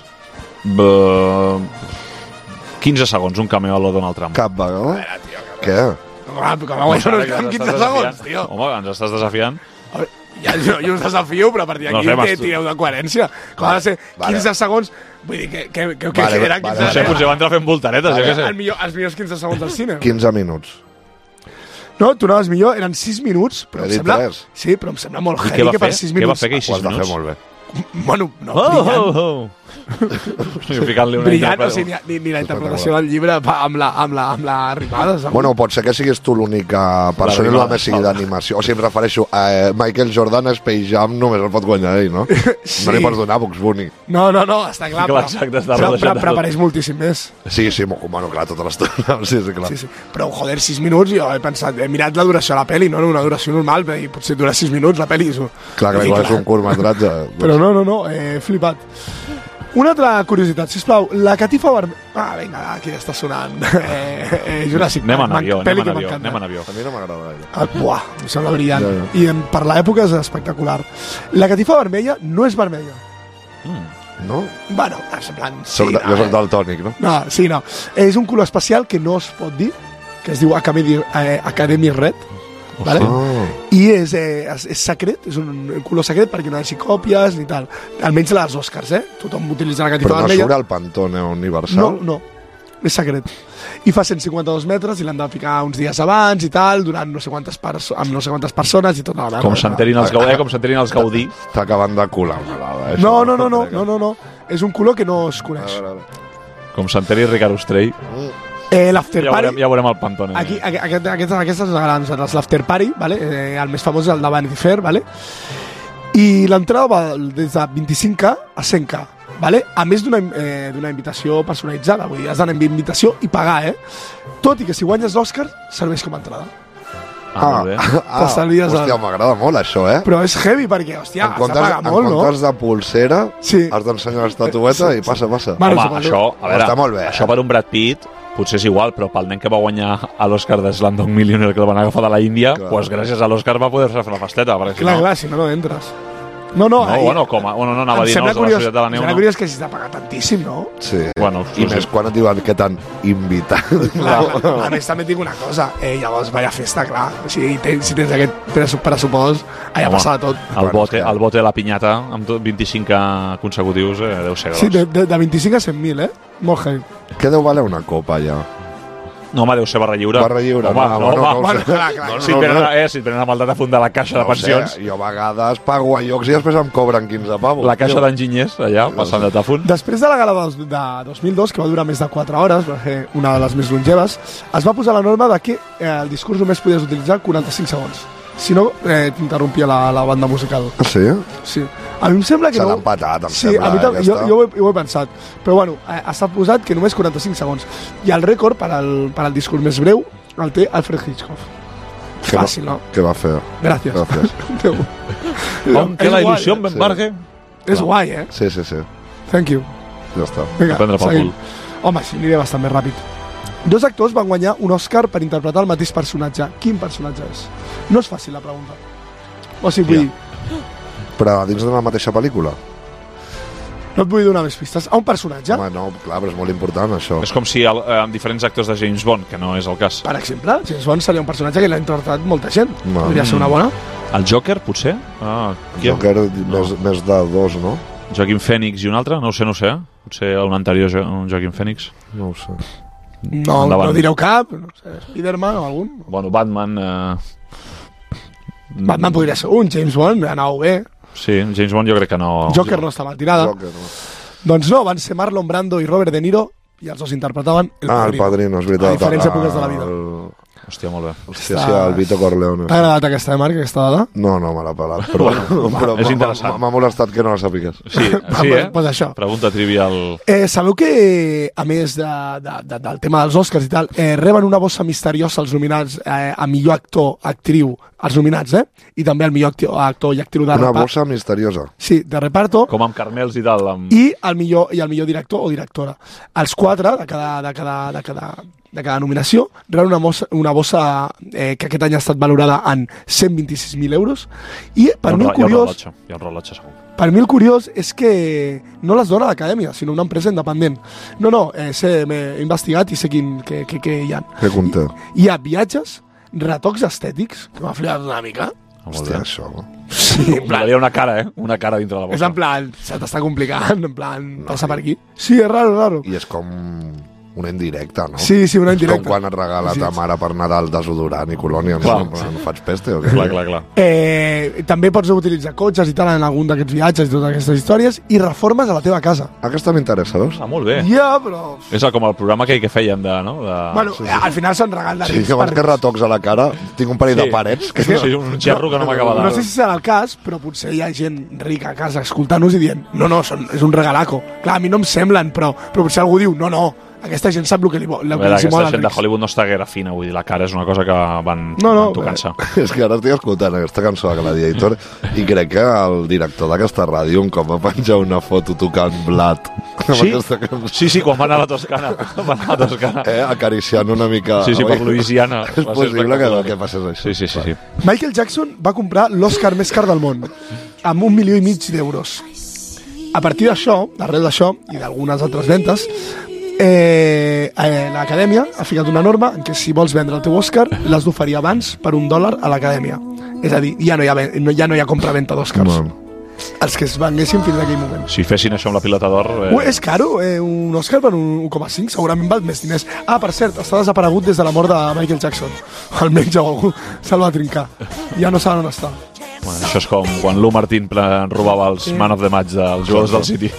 B... quinze segons, un cameo a lo Donald Trump. Cap vegada? Veure, tio, que... Què? Com va guanyar un Òscar en quinze segons, tio? Home, ens estàs desafiant. A veure, ja, jo, jo us desafio, però a partir No d'aquí sé, no tu- tireu de coherència. Com Vale, ha de ser quinze vale. segons... Vull dir, que, que, que, que, Vale, que era vale, quinze No sé, potser van entrar fent voltaretes, Vale. jo què sé. el millor, els millors quinze segons del cine. quinze minuts. No, tu anaves millor, eren sis minuts, però He em dit sembla... tres. Sí, però em sembla molt I què heavy va que per fer? sis Què va minuts... fer aquells Ho sis has de fer minuts? molt bé. Bueno, no, Oh, brillant. oh, oh. Sí, ficant-li una Brillant, o interpretació. sigui, ni, ni la interpretació del llibre pa- amb la, amb la, amb la rimada. saps? Bueno, pot ser que siguis tu l'única persona i rimada, la més sigui vale. d'animació. O sigui, em refereixo a eh, Michael Jordan, Space Jam, només el pot guanyar ell, no? Sí. No li pots donar Bugs Bunny. No, no, no, està clar. Clar, però- exacte, està però, rodejat però, de però tot. apareix moltíssim més. Sí, sí, mo- bueno, clar, tota l'estona. Sí, sí, clar. Sí, sí. Però, joder, sis minuts, jo he pensat, he mirat la duració de la pel·li, no? Una duració normal, però potser dura sis minuts la pel·li. Això. Clar, que I igual és un curtmetratge. Però no, no, no, he flipat. Una altra curiositat, sisplau, la catifa vermella... Ah, vinga, aquí està sonant. Eh, eh, Jurassic Anem en Park, avió, pel·li anem en que avió, m'encanta. anem en avió. A mi no m'agrada gaire. Ah, buah, em sembla brillant. Ja, ja. I en, per l'època és espectacular. La catifa vermella no és vermella. No? Bueno, és en plan... Sí, Soc de, no, jo soc eh? daltònic, no? No, sí, no. És un color especial que no es pot dir, que es diu Academy, eh, Academy Red, vale? Oh. I és, eh, és, és secret, és un color secret perquè no hi hagi còpies ni tal. Almenys a les Oscars, eh? Tothom utilitza la catifa Però no vermella. surt al Pantone Universal? No, no, és secret. I fa cent cinquanta-dos metres i l'han de ficar uns dies abans i tal, durant no sé quantes, perso amb no sé quantes persones i tot. La Com s'enterin els Gaudí, com s'enterin els Gaudí. Està acabant de colar una lava, eh? No, no, no, no, no, no, no. És un color que no es coneix. Com s'enteri Ricard Ostrell. Eh, l'after Ja party... veurem, ja veurem el Pantone. Aquí, aquest, aquest, aquestes, aquestes grans, l'after party, vale? eh, el més famós és el de Vanity Fair, vale? I l'entrada va des de vint-i-cinc K a cent K, vale? A més d'una eh, d'una invitació personalitzada, vull dir, has d'anar amb invitació i pagar, eh? Tot i que si guanyes l'Òscar, serveix com a entrada. Ah, molt bé. Ah, T'estalvies el- hòstia, m'agrada molt això, eh? Però és heavy perquè, hòstia, en has de comptes, pagar en molt, no? comptes de pulsera, Sí. has d'ensenyar l'estatueta i passa, passa. Bueno, Home, suposo- això, a veure, Està molt bé, això eh? per un Brad Pitt potser és igual, però pel nen que va guanyar a l'Oscar de Slumdog Millionaire que el van agafar de la Índia, Clar. pues gràcies a l'Oscar va poder-se fer la festeta. Perquè si Clar, no, clar, si no, no entres. No, no, no, ahí- bueno, com a, bueno, no anava a em dir sembla nous de la curiós, Societat de la em Neu, sembla no? curiós que hagis de pagar tantíssim, no? Sí. Bueno, I sí, més sí. quan et diuen que t'han invitat. Clar, a més, també et dic una cosa. Eh, llavors, vaya festa, clar. Si tens, si tens aquest pressu- pressupost, allà Home, passa de tot. El bote, el bote de la pinyata amb tot vint-i-cinc consecutius eh, deu ser gros. Sí, de, de, de vint-i-cinc a cent mil, eh? Molt heavy. Què deu valer una copa, ja? No, home, deu ser barra lliure. Barra lliure, home, no, no, bueno, home, no ho bueno, sé. clar, clar. No, si, no, et venen, no. eh, si et venen amb el de fund de la caixa de No ho pensions, sé, jo a vegades pago a llocs i després em cobren quinze pavos. la caixa tio. d'enginyers, allà, passant de tafun. Després de la gala de, de dos mil dos, que va durar més de quatre hores, va ser una de les més longeves, es va posar la norma de que eh, el discurs només podies utilitzar quaranta-cinc segons. Si no, eh, t'interrompia la, la banda musical. Ah, sí? Sí. A mi em sembla que Se no... l'han patat, em sí, sembla, a mi també, ja jo, està. jo, ho he, jo ho he pensat. Però bueno, eh, està posat que només quaranta-cinc segons. I el rècord per al, per al discurs més breu el té Alfred Hitchcock. Què va- Fàcil, no? Què va fer? Gràcies. Gràcies. Déu. Com que És la guai, il·lusió eh? em embargue. És guai, eh? Sí, sí, sí. Thank you. Ja està. Vinga, A prendre pel seguim. cul. Home, sí, aniré bastant més ràpid. Dos actors van guanyar un Òscar per interpretar el mateix personatge. Quin personatge és? No és fàcil la pregunta. O sigui, vull dir, Però dins de la mateixa pel·lícula? No et vull donar més pistes. A un personatge. Home, no, clar, però és molt important, això. És com si el, eh, amb diferents actors de James Bond, que no és el cas. Per exemple, James Bond seria un personatge que l'ha interpretat molta gent. No. Podria ser una bona. El Joker, potser? Ah, qui? Joker més, no. més de dos, no? Joaquin Phoenix i un altre? No ho sé, no ho sé. Potser un anterior jo, un Joaquin Phoenix? No ho sé. No, no direu cap, no sé, Spiderman o algun. Bueno, Batman... Eh... Batman podria ser un, James Bond, anau bé. Sí, James Bond jo crec que no... Joker no està mal tirada. Joker, no. Doncs no, van ser Marlon Brando i Robert De Niro i els dos interpretaven El ah, Padrino. El Padrino, és veritat. A diferents èpoques de la vida. El... Hòstia, molt bé. Hòstia, sí, el Vito Corleone. T'ha agradat aquesta, eh, Marc, aquesta dada? No, no, me l'ha pelat. Però, bueno, però és interessant. M'ha molestat que no la sàpigues. Sí, sí eh? Pues això. Pregunta trivial. Eh, sabeu que, a més de, de, de, del tema dels Oscars i tal, eh, reben una bossa misteriosa els nominats eh, a millor actor, actriu, els nominats, eh? I també el millor actor, actor i actriu de reparto. Una reparto. bossa misteriosa. Sí, de reparto. Com amb Carmels i tal. Amb... I el millor, i el millor director o directora. Els quatre de cada, de cada, de cada, de cada nominació reben una bossa, una bossa eh, que aquest any ha estat valorada en cent vint-i-sis mil euros i per mi el curiós hi ha un rellotge segur. Per mi el curiós és que no les dona l'acadèmia, sinó una empresa independent. No, no, eh, sé, m'he investigat i sé quin, que, que, que hi ha. Què conté? Hi ha viatges, retocs estètics, que m'ha flipat una mica. Hòstia, això... Sí, en plan... Una cara, eh? Una cara dintre de la bossa. És en plan, se t'està complicant, en plan, no, passa per aquí. Sí, és raro, raro. I és com... una indirecta, no? Sí, sí, una indirecta. És com quan et regala sí. ta mare per Nadal desodorant i colònia. No, no, no faig peste o què? Clar, clar, clar. Eh, també pots utilitzar cotxes i tal en algun d'aquests viatges i totes aquestes històries i reformes a la teva casa. Aquesta m'interessa, veus? Ah, molt bé. Ja, però... És com el programa que, que fèiem de... No? de... Bueno, sí, sí. Al final són regals de sí, que abans que retocs a la cara tinc un parell sí. de parets. Que... Sí, sí, un xerro que no m'acaba de... No sé si serà el cas, però potser hi ha gent rica a casa escoltant-nos i dient no, no, són, és un regalaco. Clar, a mi no em semblen, però, però potser algú diu no, no, aquesta gent sap el que li vol. Aquesta gent de Hollywood no està gaire fina, vull dir, la cara és una cosa que van, no, no, van tocant-se. És que ara estic escoltant aquesta cançó de Gladiator i crec que el director d'aquesta ràdio un cop va penjar una foto tocant blat. Sí? sí, sí, quan va anar a la Toscana. Va anar a la Toscana. Eh, acariciant una mica... Sí, sí, per Louisiana. És possible que, que passés això. Sí, sí, sí, sí. Michael Jackson va comprar l'Oscar més car del món, amb un milió i mig d'euros. A partir d'això, darrere d'això, i d'algunes altres ventes, Eh, eh, l'acadèmia ha ficat una norma en què si vols vendre el teu Òscar l'has d'oferir abans per un dòlar a l'acadèmia. És a dir, ja no hi ha, no, ja no hi ha compra-venta d'Òscars. No. Els que es venguessin fins a aquell moment. Si fessin això amb la pilota d'or... Eh... Uh, és caro, eh, un Òscar per un un coma cinc, segurament val més diners. Ah, per cert, està desaparegut des de la mort de Michael Jackson. Almenys algú se'l va trincar. Ja no saben on està. Bueno, això és com quan Lou Martín robava els sí. Man of the Match dels jugadors del City.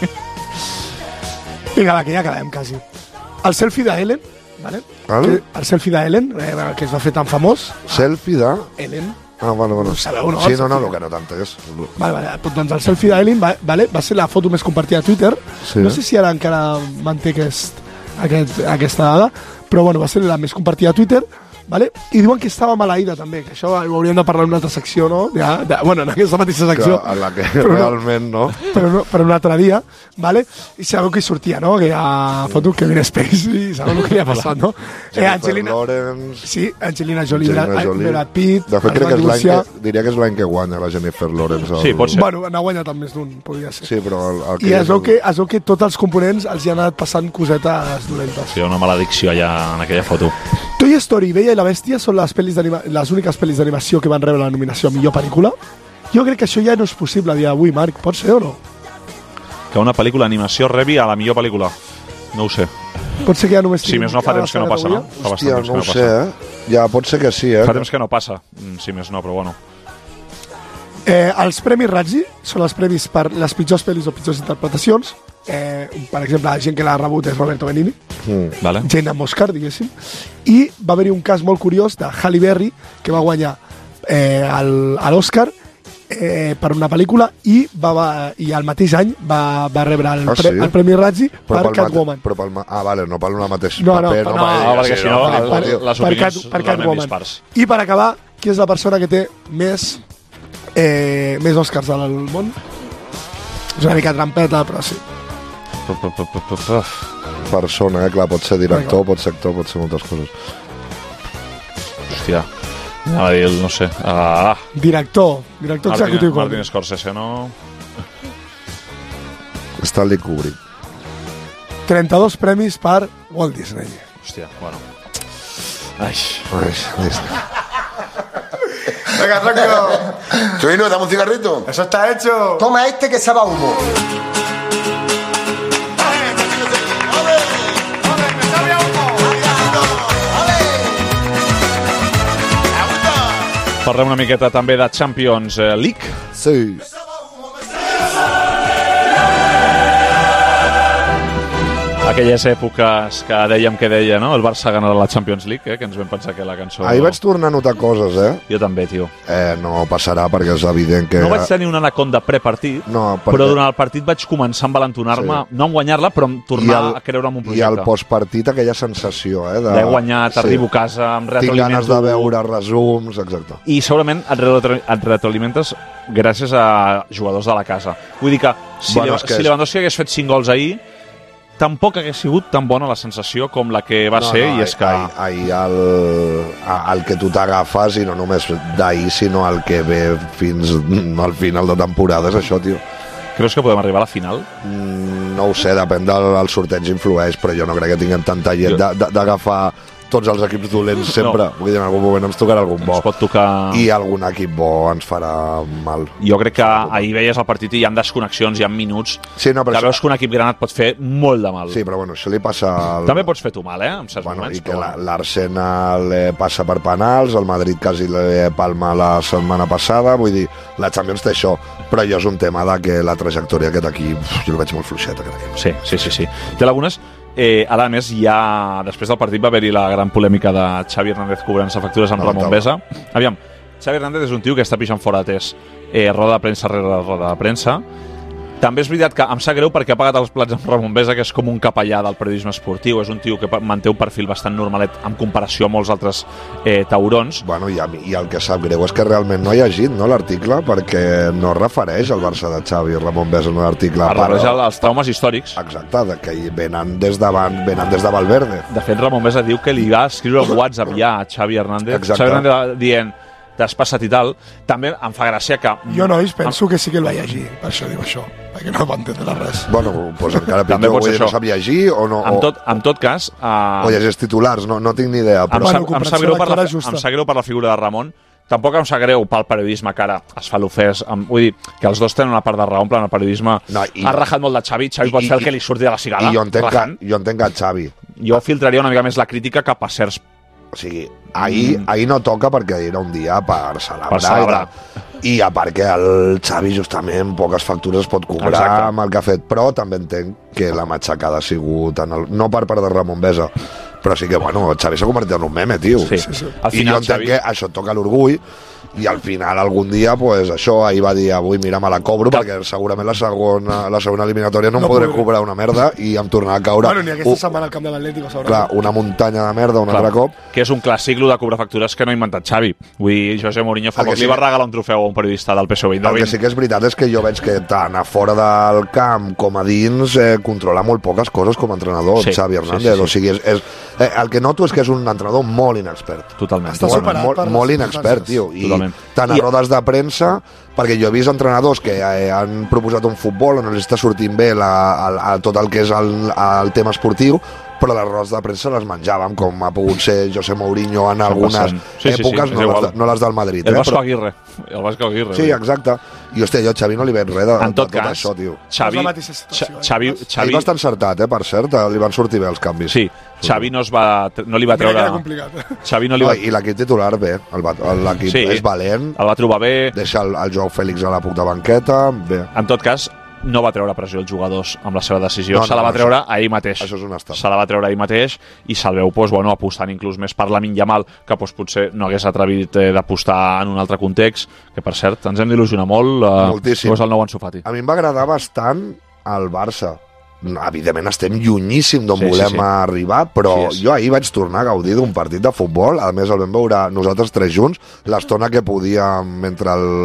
Vinga, va, que ja acabem, quasi. El selfie d'Ellen, vale? ¿Vale? El selfie d'Ellen, eh, que es va fer tan famós. Selfie de... Ellen. Ah, vale, vale. Ho sabeu, no? Sí, no, no, el que no tant és. Vale, vale. Doncs el selfie d'Ellen va, vale, va ser la foto més compartida a Twitter. Sí. No sé si ara encara manté aquest, aquest, aquesta dada, però bueno, va ser la més compartida a Twitter. Vale? I diuen que estava maleïda també, que això ho hauríem de parlar en una altra secció, no? Ja, de, bueno, en aquesta mateixa secció. Que, en la que realment no. Però, no, però un altre dia, vale? I sabeu que hi sortia, no? Que hi ha foto Kevin Spacey, sabeu el que li ha passat, no? Jennifer eh, Angelina, Lawrence... Sí, Angelina Jolie, Angelina Jolie. Brad Pitt... De fet, crec que és l'any que, diria que és l'any que guanya la Jennifer Lawrence. El... Sí, pot ser. Bueno, n'ha guanyat més d'un, podria ser. Sí, però... El, el que I es veu, que, es veu que tots els components els hi han anat passant cosetes dolentes. Sí, una maledicció allà en aquella foto. Toy Story, Bella i la Bèstia són les, les úniques pel·lis d'animació que van rebre la nominació a millor pel·lícula. Jo crec que això ja no és possible a dia d'avui, Marc. Pot ser o no? Que una pel·lícula d'animació rebi a la millor pel·lícula. No ho sé. Pot ser que ja només... Si més no, fa temps que no passa, no? Fa Hòstia, no, no ho sé, eh? Ja, pot ser que sí, eh? Fa temps que no passa, si més no, però bueno. Eh, els Premis Razzie són els premis per les pitjors pel·lis o pitjors interpretacions. Eh, per exemple, la gent que l'ha rebut és Roberto Benigni, mm, vale. gent amb Oscar, diguéssim, i va haver-hi un cas molt curiós de Halle Berry, que va guanyar eh, l'Oscar eh, per una pel·lícula i, va, va, i el mateix any va, va rebre el, ah, pre, sí? el Premi Razzie per Catwoman. Però pel, ah, vale, no per una mateixa no, no, paper. No, no, no, no, perquè si no, per, per, les per, opinions per Catwoman. I per acabar, qui és la persona que té més, eh, més Oscars al món? És una mica trampeta, però sí. Persona, eh? Clar, pot ser director, pot ser actor, pot ser moltes coses. Hòstia, anava a dir, no sé. Ah. Director, director executiu. Martin Scorsese, no? Stanley Kubrick. trenta-dos premis per Walt Disney. Hòstia, bueno. Ai. Ai, Disney. Venga, tranquilo. Chubino, dame un cigarrito. Eso está hecho. Toma este que sabe a humo. Parlem una miqueta també de Champions League. Sí. Aquelles èpoques que dèiem que deia, no? El Barça ganarà la Champions League, eh? Que ens vam pensar que la cançó... Ahir vaig tornar a notar coses, eh? Jo també, tio. Eh, no passarà perquè és evident que... No vaig tenir una anaconda prepartit, no, perquè... però durant el partit vaig començar a envalentonar-me, sí. No en guanyar-la, però en tornar el... a creure'm un projecte. I al postpartit aquella sensació, eh? De... L'he guanyat, sí. Arribo a casa, em retroalimento... Tinc ganes de veure resums, exacte. I segurament et, retro... et retroalimentes gràcies a jugadors de la casa. Vull dir que si, bueno, Le... que si Lewandowski hagués fet cinc gols ahir, tampoc hagués sigut tan bona la sensació com la que va no, ser, no, i és que... Ahir el, el que tu t'agafes, i no només d'ahir, sinó el que ve fins al final de temporada, és això, tio. Creus que podem arribar a la final? Mm, no ho sé, depèn del, del sorteig influeix, però jo no crec que tinguem tanta llet jo... d'agafar tots els equips dolents sempre. No. Vull dir, en algun moment ens tocarà algun bo. Ens pot tocar... I algun equip bo ens farà mal. Jo crec que ahir veies el partit i hi ha desconnexions, hi ha minuts sí, no, que això... veus que un equip gran et pot fer molt de mal. Sí, però bueno, això li passa... Al... També pots fer tu mal, eh? En certs bueno, moments. I que però... l'Arsenal eh, passa per penals, el Madrid quasi le palma la setmana passada, vull dir, la Champions té això, però jo és un tema de que la trajectòria aquest equip, jo el veig molt fluixeta, crec. Sí, sí, sí, sí. Té algunes... Eh, a més, ja després del partit va haver-hi la gran polèmica de Xavi Hernández cobrant-se factures amb no, Ramon Besa. Aviam, Xavi Hernández és un tio que està pixant fora de tes eh, roda de premsa rere roda de premsa. També és veritat que em sap greu perquè ha pagat els plats amb Ramon Besa, que és com un capellà del periodisme esportiu. És un tio que manté un perfil bastant normalet en comparació amb molts altres eh, taurons. Bueno, i, I el que sap greu és que realment no ha llegit no, l'article, perquè no es refereix al Barça de Xavi i Ramon Besa en l'article. Es refereix als traumes històrics. Exacte, de que venen des, davant, venen des de Valverde. De fet, Ramon Besa diu que li va escriure un WhatsApp ja a Xavi Hernández. Exacte. Xavi Hernández dient... t'has passat i tal, també em fa gràcia que... Jo, nois, penso que sí que el va llegir, per això diu això, perquè no va entendre res. Bueno, doncs encara pitjor, vull dir, no sap llegir o no... En tot, en tot cas... Uh... O llegeix titulars, no, no tinc ni idea. Però... Em, sap, em, sap greu per la, em sap greu per la figura de Ramon, tampoc em sap greu pel periodisme que ara es fa l'ofès. Vull dir, que els dos tenen una part de raó, en plan, el periodisme no, i... ha rajat molt de Xavi, Xavi i, pot fer el que li surti de la cigala. I jo entenc, que, jo entenc que Xavi... Jo filtraria una mica més la crítica cap a certs... O sigui, ahir, mm. ahir no toca perquè era un dia per celebrar. Per celebrar. I a part que el Xavi justament poques factures es pot cobrar Exacte. Amb el que ha fet, però també entenc que la matxacada ha sigut en el, no per part de Ramon Besa, però sí que bueno, el Xavi s'ha convertit en un meme, tio. Sí, sí, sí. I final, jo entenc Xavi... que això et toca l'orgull, i al final algun dia pues, això ahir va dir avui mira me la cobro Cap... perquè segurament la segona, la segona eliminatòria no, no em podré podré. cobrar una merda i em tornarà a caure bueno, ni aquesta uh, setmana al camp de l'Atlético clar, una muntanya de merda un clar, altre cop que és un clàssic de cobrar factures que no ha inventat Xavi. Vull dir, José Mourinho fa poc sí li va regalar un trofeu a un periodista del P S O E. El que sí que és veritat és que jo veig que tant a fora del camp com a dins eh, controla molt poques coses com a entrenador sí, Xavi Hernández, sí, sí, sí. O sigui és, és, eh, el que noto és que és un entrenador molt inexpert. Totalment. Està molt, molt, molt inexpert, tio. I Totalment. Tant a I... rodes de premsa, perquè jo he vist entrenadors que eh, han proposat un futbol on els està sortint bé la, a, a tot el que és el, el tema esportiu, però les rodes de premsa les menjàvem, com ha pogut ser José Mourinho en algunes sí, èpoques, sí, sí, no, les de, no les del Madrid. El eh, Vasco però... Aguirre. El Vasco Aguirre. Sí, exacte. I, hòstia, jo a Xavi no li veig res de, en tot, de tot cas, això, tio. Xavi, situació, Xavi, eh? Xavi... Ell va estar encertat, eh, per cert, li van sortir bé els canvis. Sí, Xavi no, es va, no li va treure... Era complicat. Xavi no li va... No, i l'equip titular bé, l'equip sí, és valent. El va trobar bé. Deixa el, el Joao Fèlix a la puta banqueta, bé. En tot cas, no va treure pressió als jugadors amb la seva decisió, no, no, se la va no, treure això, ahir mateix. Això és un estat. Se la va treure ahir mateix i se'l veu pues, bueno, apostant inclús més per Lamine Yamal, que pues, potser no hagués atrevit eh, d'apostar en un altre context, que per cert ens hem d'il·lusionar molt. Eh, Moltíssim. És el nou Ansu Fati. A mi em va agradar bastant el Barça. Evidentment estem llunyíssim d'on sí, volem sí, sí. arribar, però sí, jo ahir vaig tornar a gaudir d'un partit de futbol. A més el vam veure nosaltres tres junts, l'estona que podíem, mentre el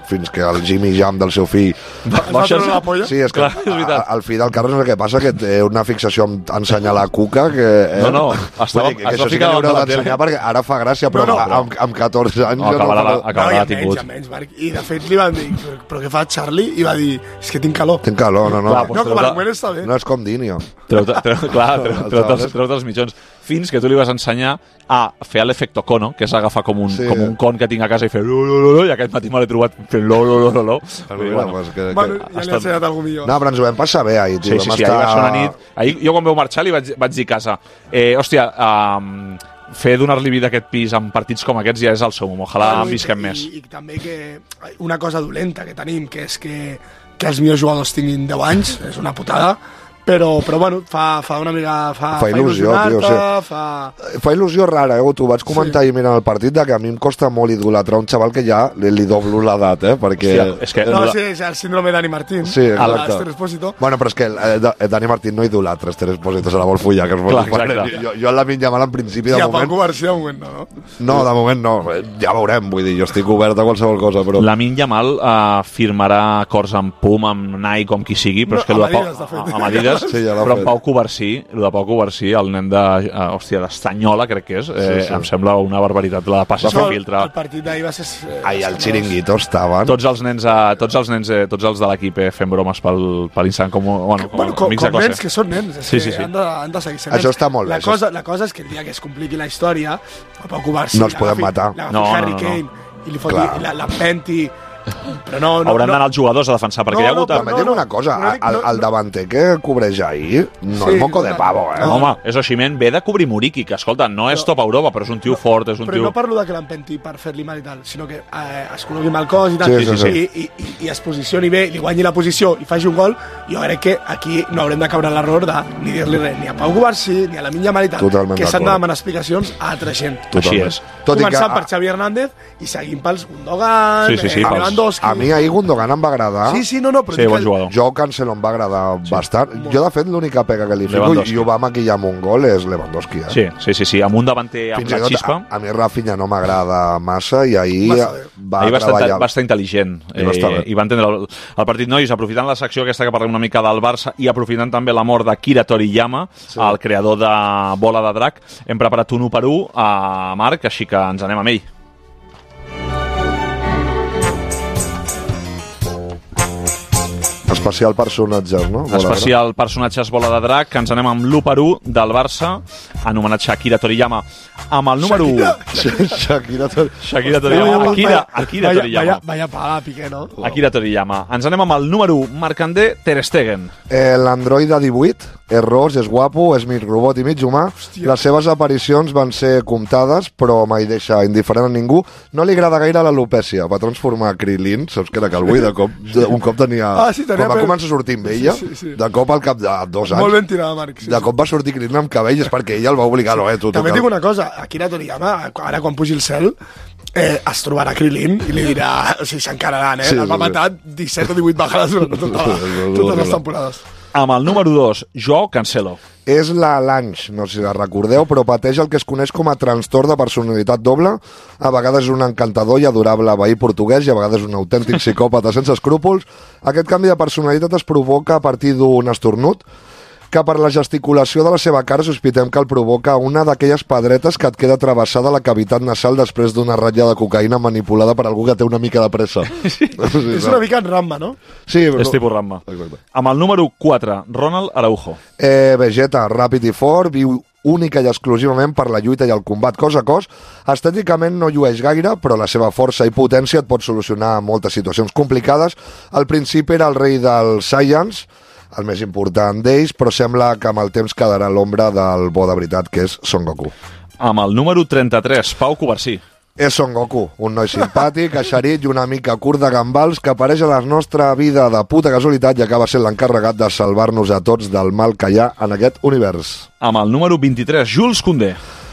fins que el Jimmy Jam del seu fill... Baixes la polla? Sí, és que Clar, és veritat. a- el fill del Carles no sé què passa, que té una fixació amb ensenyar la cuca, que... Eh? No, no, estava- Vull dir que, es que va això sí ficar que li haureu davant de la d'ensenyar tele. perquè ara fa gràcia, però, No, no, amb, amb catorze anys... No, jo acabarà, no, acabarà No, i la a menys, tingut. a menys, Marc. I de fet li van dir, però, però què fa Charlie? I va dir, és que tinc calor. Tinc calor, no, no. Clar, No, pues com a treu-te- argument està bé. No és com Dinio. Treu-te, treu, clar, treu, El treu-te, els, Charles. treu-te els mitjons. Fins que tu li vas ensenyar a fer l'efecto cono, que és agafar com un, Sí. com un con que tinc a casa i fer lo, lo, lo, lo, i aquest matí me l'he trobat fent lo, lo, lo, lo, lo. Vull dir, Bueno, pues que, Bueno, que... ja li estat- ha ensenyat algú millor. No, però ens ho vam passar bé ahir, Sí, tio. sí, Vam sí, ahir va ser una estar- nit... Ahir, jo quan veu marxar li vaig, vaig dir a casa, eh, hòstia, um, fer donar-li vida a aquest pis amb partits com aquests ja és el seu, ojalà en Bueno, i- visquem i, més. I, i també que una cosa dolenta que tenim, que és que, que els millors jugadors tinguin deu anys, és una putada, però, però bueno, fa, fa una mica... Fa, Fa il·lusió, tio, il·lusionar-te, sí. fa... Fa il·lusió rara, eh? T'ho vaig comentar sí. ahir mirant el partit, de que a mi em costa molt idolatrar un xaval que ja li, li doblo l'edat, eh? Perquè... Sí, és que... No, sí, és el síndrome de Dani Martín. Sí, exacte. Esther Espósito. Bueno, però és que eh, Da- Dani Martín no idolatra Esther Espósito, se la vol follar, que es vol Clar, follar. exacte. Jo, jo la Lamin Yamal en principi, de Sí, a moment... Paco García, un moment, no? No, de moment no. Ja veurem, vull dir, jo estic obert a qualsevol cosa, però... Lamin Yamal uh, firmarà acords amb Puma, amb Nike, com qui sigui, però No, és que amb lo de Pau, Adidas, de fet. amb Adidas, Sí, ja l'ha però fet. amb Pau Covarsí, el de Pau Covarsí, el nen de, uh, hòstia, d'Estanyola, crec que és, eh, Sí, sí. em sembla una barbaritat, la de passes No, que filtra. el partit d'ahir va ser... eh, Ai, al Chiringuito estaven... Tots els nens, uh, tots els nens, eh, tots els de l'equip eh, fent bromes pel, per l'Instant com, bueno, com, Bueno, com, amics de com classe. nens que són nens, és Sí, que sí, sí. Han, de, han de seguir sent Això nens. està molt bé, La això cosa, la cosa és que el dia que es compliqui la història, el Pau Covarsí... No els podem matar. L'agafi No, no, Harry no, no. Kane i li foti Clar. la- l'empenti... Però no, no, Hauran no, d'anar els jugadors a defensar, perquè No, hi ha no, hagut... però També no, dic no. una cosa, No dic- el, no, el no. davanter que cobreix ahir no Sí, és moco de no, pavo, eh? No, home, és Osimhen, ve de cobrir Muriqui, que, escolta, no és top Europa, però és un tio fort, és un Però tio... no parlo de que l'empenti per fer-li mal i tal, sinó que eh, es col·loqui amb el cos i tal, Sí, sí, sí. I, i, i, i es posicioni bé, li guanyi la posició i faci un gol, jo crec que aquí no haurem de caure en l'error de ni dir-li res ni a Pau Covarsí ni a la Minya Mal i tal, Totalment que s'han de d'acord. demanar explicacions a altra gent. Així és. Tot i que Començant a, per Xavi Hernández i seguint pels Gundogan, Sí, sí, sí, eh, pels- Lewandowski... a mi ahir Gundogan em va agradar. Sí, sí, no, no, però Sí, dic bon que- jugador. Jo Cancelo em va agradar sí. bastant. Jo, de fet, l'única pega que li fico Lewandowski. i ho va maquillar amb un gol és Lewandowski. Eh? Sí, sí, sí, sí, amb un davanter amb Fins i la tot, xispa. a, a mi Rafinha no m'agrada massa i ahir Massa va Ahir va estar, treballar. va estar intel·ligent I va estar eh, bé. i va entendre el, el partit. Nois, aprofitant la secció aquesta que parlem una mica del Barça i aprofitant també la mort d'Akira Toriyama, sí. el creador de Bola de Drac, hem preparat un u per u a Marc, així que ens anem amb ell. Especial personatges, no? Bola Especial personatges Bola de Drac, que ens anem amb l'u per u del Barça, anomenat Akira Toriyama. Amb el número u... Shakira, Shakira, Tor- Shakira Toriyama. Akira, Akira vaya, Toriyama. vaya, vaya paga, Piqué, no? Akira Toriyama. Ens anem amb el número u, Marc-André Ter Stegen. Eh, L'androide divuit és ros, és guapo, és mig robot i mig humà. Hòstia. Les seves aparicions van ser comptades, però mai deixa indiferent a ningú. No li agrada gaire l'alopècia. Va transformar Krilin, saps que era calvo i de cop, de, un cop tenia... Ah, sí, tenia quan va pèl. començar a sortir amb ella, Sí, sí, sí. de cop al cap de dos anys, Molt ben tirada, Marc. Sí, de sí. cop va sortir Krilin amb cabell, és perquè ella el va obligar, no, eh, tu, tu, També cal- dic una cosa, Akira Toriyama, ara quan pugi el cel, eh, es trobarà Krilin i li dirà, o sigui, s'encararan, eh? Sí, el va sí, sí. matar disset o divuit vegades durant tota, la, Sí, sí, sí, totes sí. les temporades. Amb el número dos, Joao Cancelo. És la Lange, no sé si la recordeu, però pateix el que es coneix com a trastorn de personalitat doble. A vegades és un encantador i adorable veí portuguès i a vegades un autèntic psicòpata sense escrúpols. Aquest canvi de personalitat es provoca a partir d'un estornut que per la gesticulació de la seva cara sospitem que el provoca una d'aquelles pedretes que et queda travessada la cavitat nasal després d'una ratlla de cocaïna manipulada per algú que té una mica de pressa. Sí, És una mica en Ramba, no? Sí, És tipus Ramba. Amb el número quatre, Ronald Araujo. Eh, Vegeta, ràpid i fort, viu única i exclusivament per la lluita i el combat cos a cos. Estèticament no llueix gaire, però la seva força i potència et pot solucionar moltes situacions complicades. Al principi era el rei dels Saiyans, el més important d'ells, però sembla que amb el temps quedarà a l'ombra del bo de veritat, que és Son Goku. Amb el número trenta-tres, Pau Covarsí. És Son Goku, un noi simpàtic, eixerit i una mica curt de gambals que apareix a la nostra vida de puta casualitat i acaba sent l'encarregat de salvar-nos a tots del mal que hi ha en aquest univers. Amb el número vint-i-tres, Jules Koundé.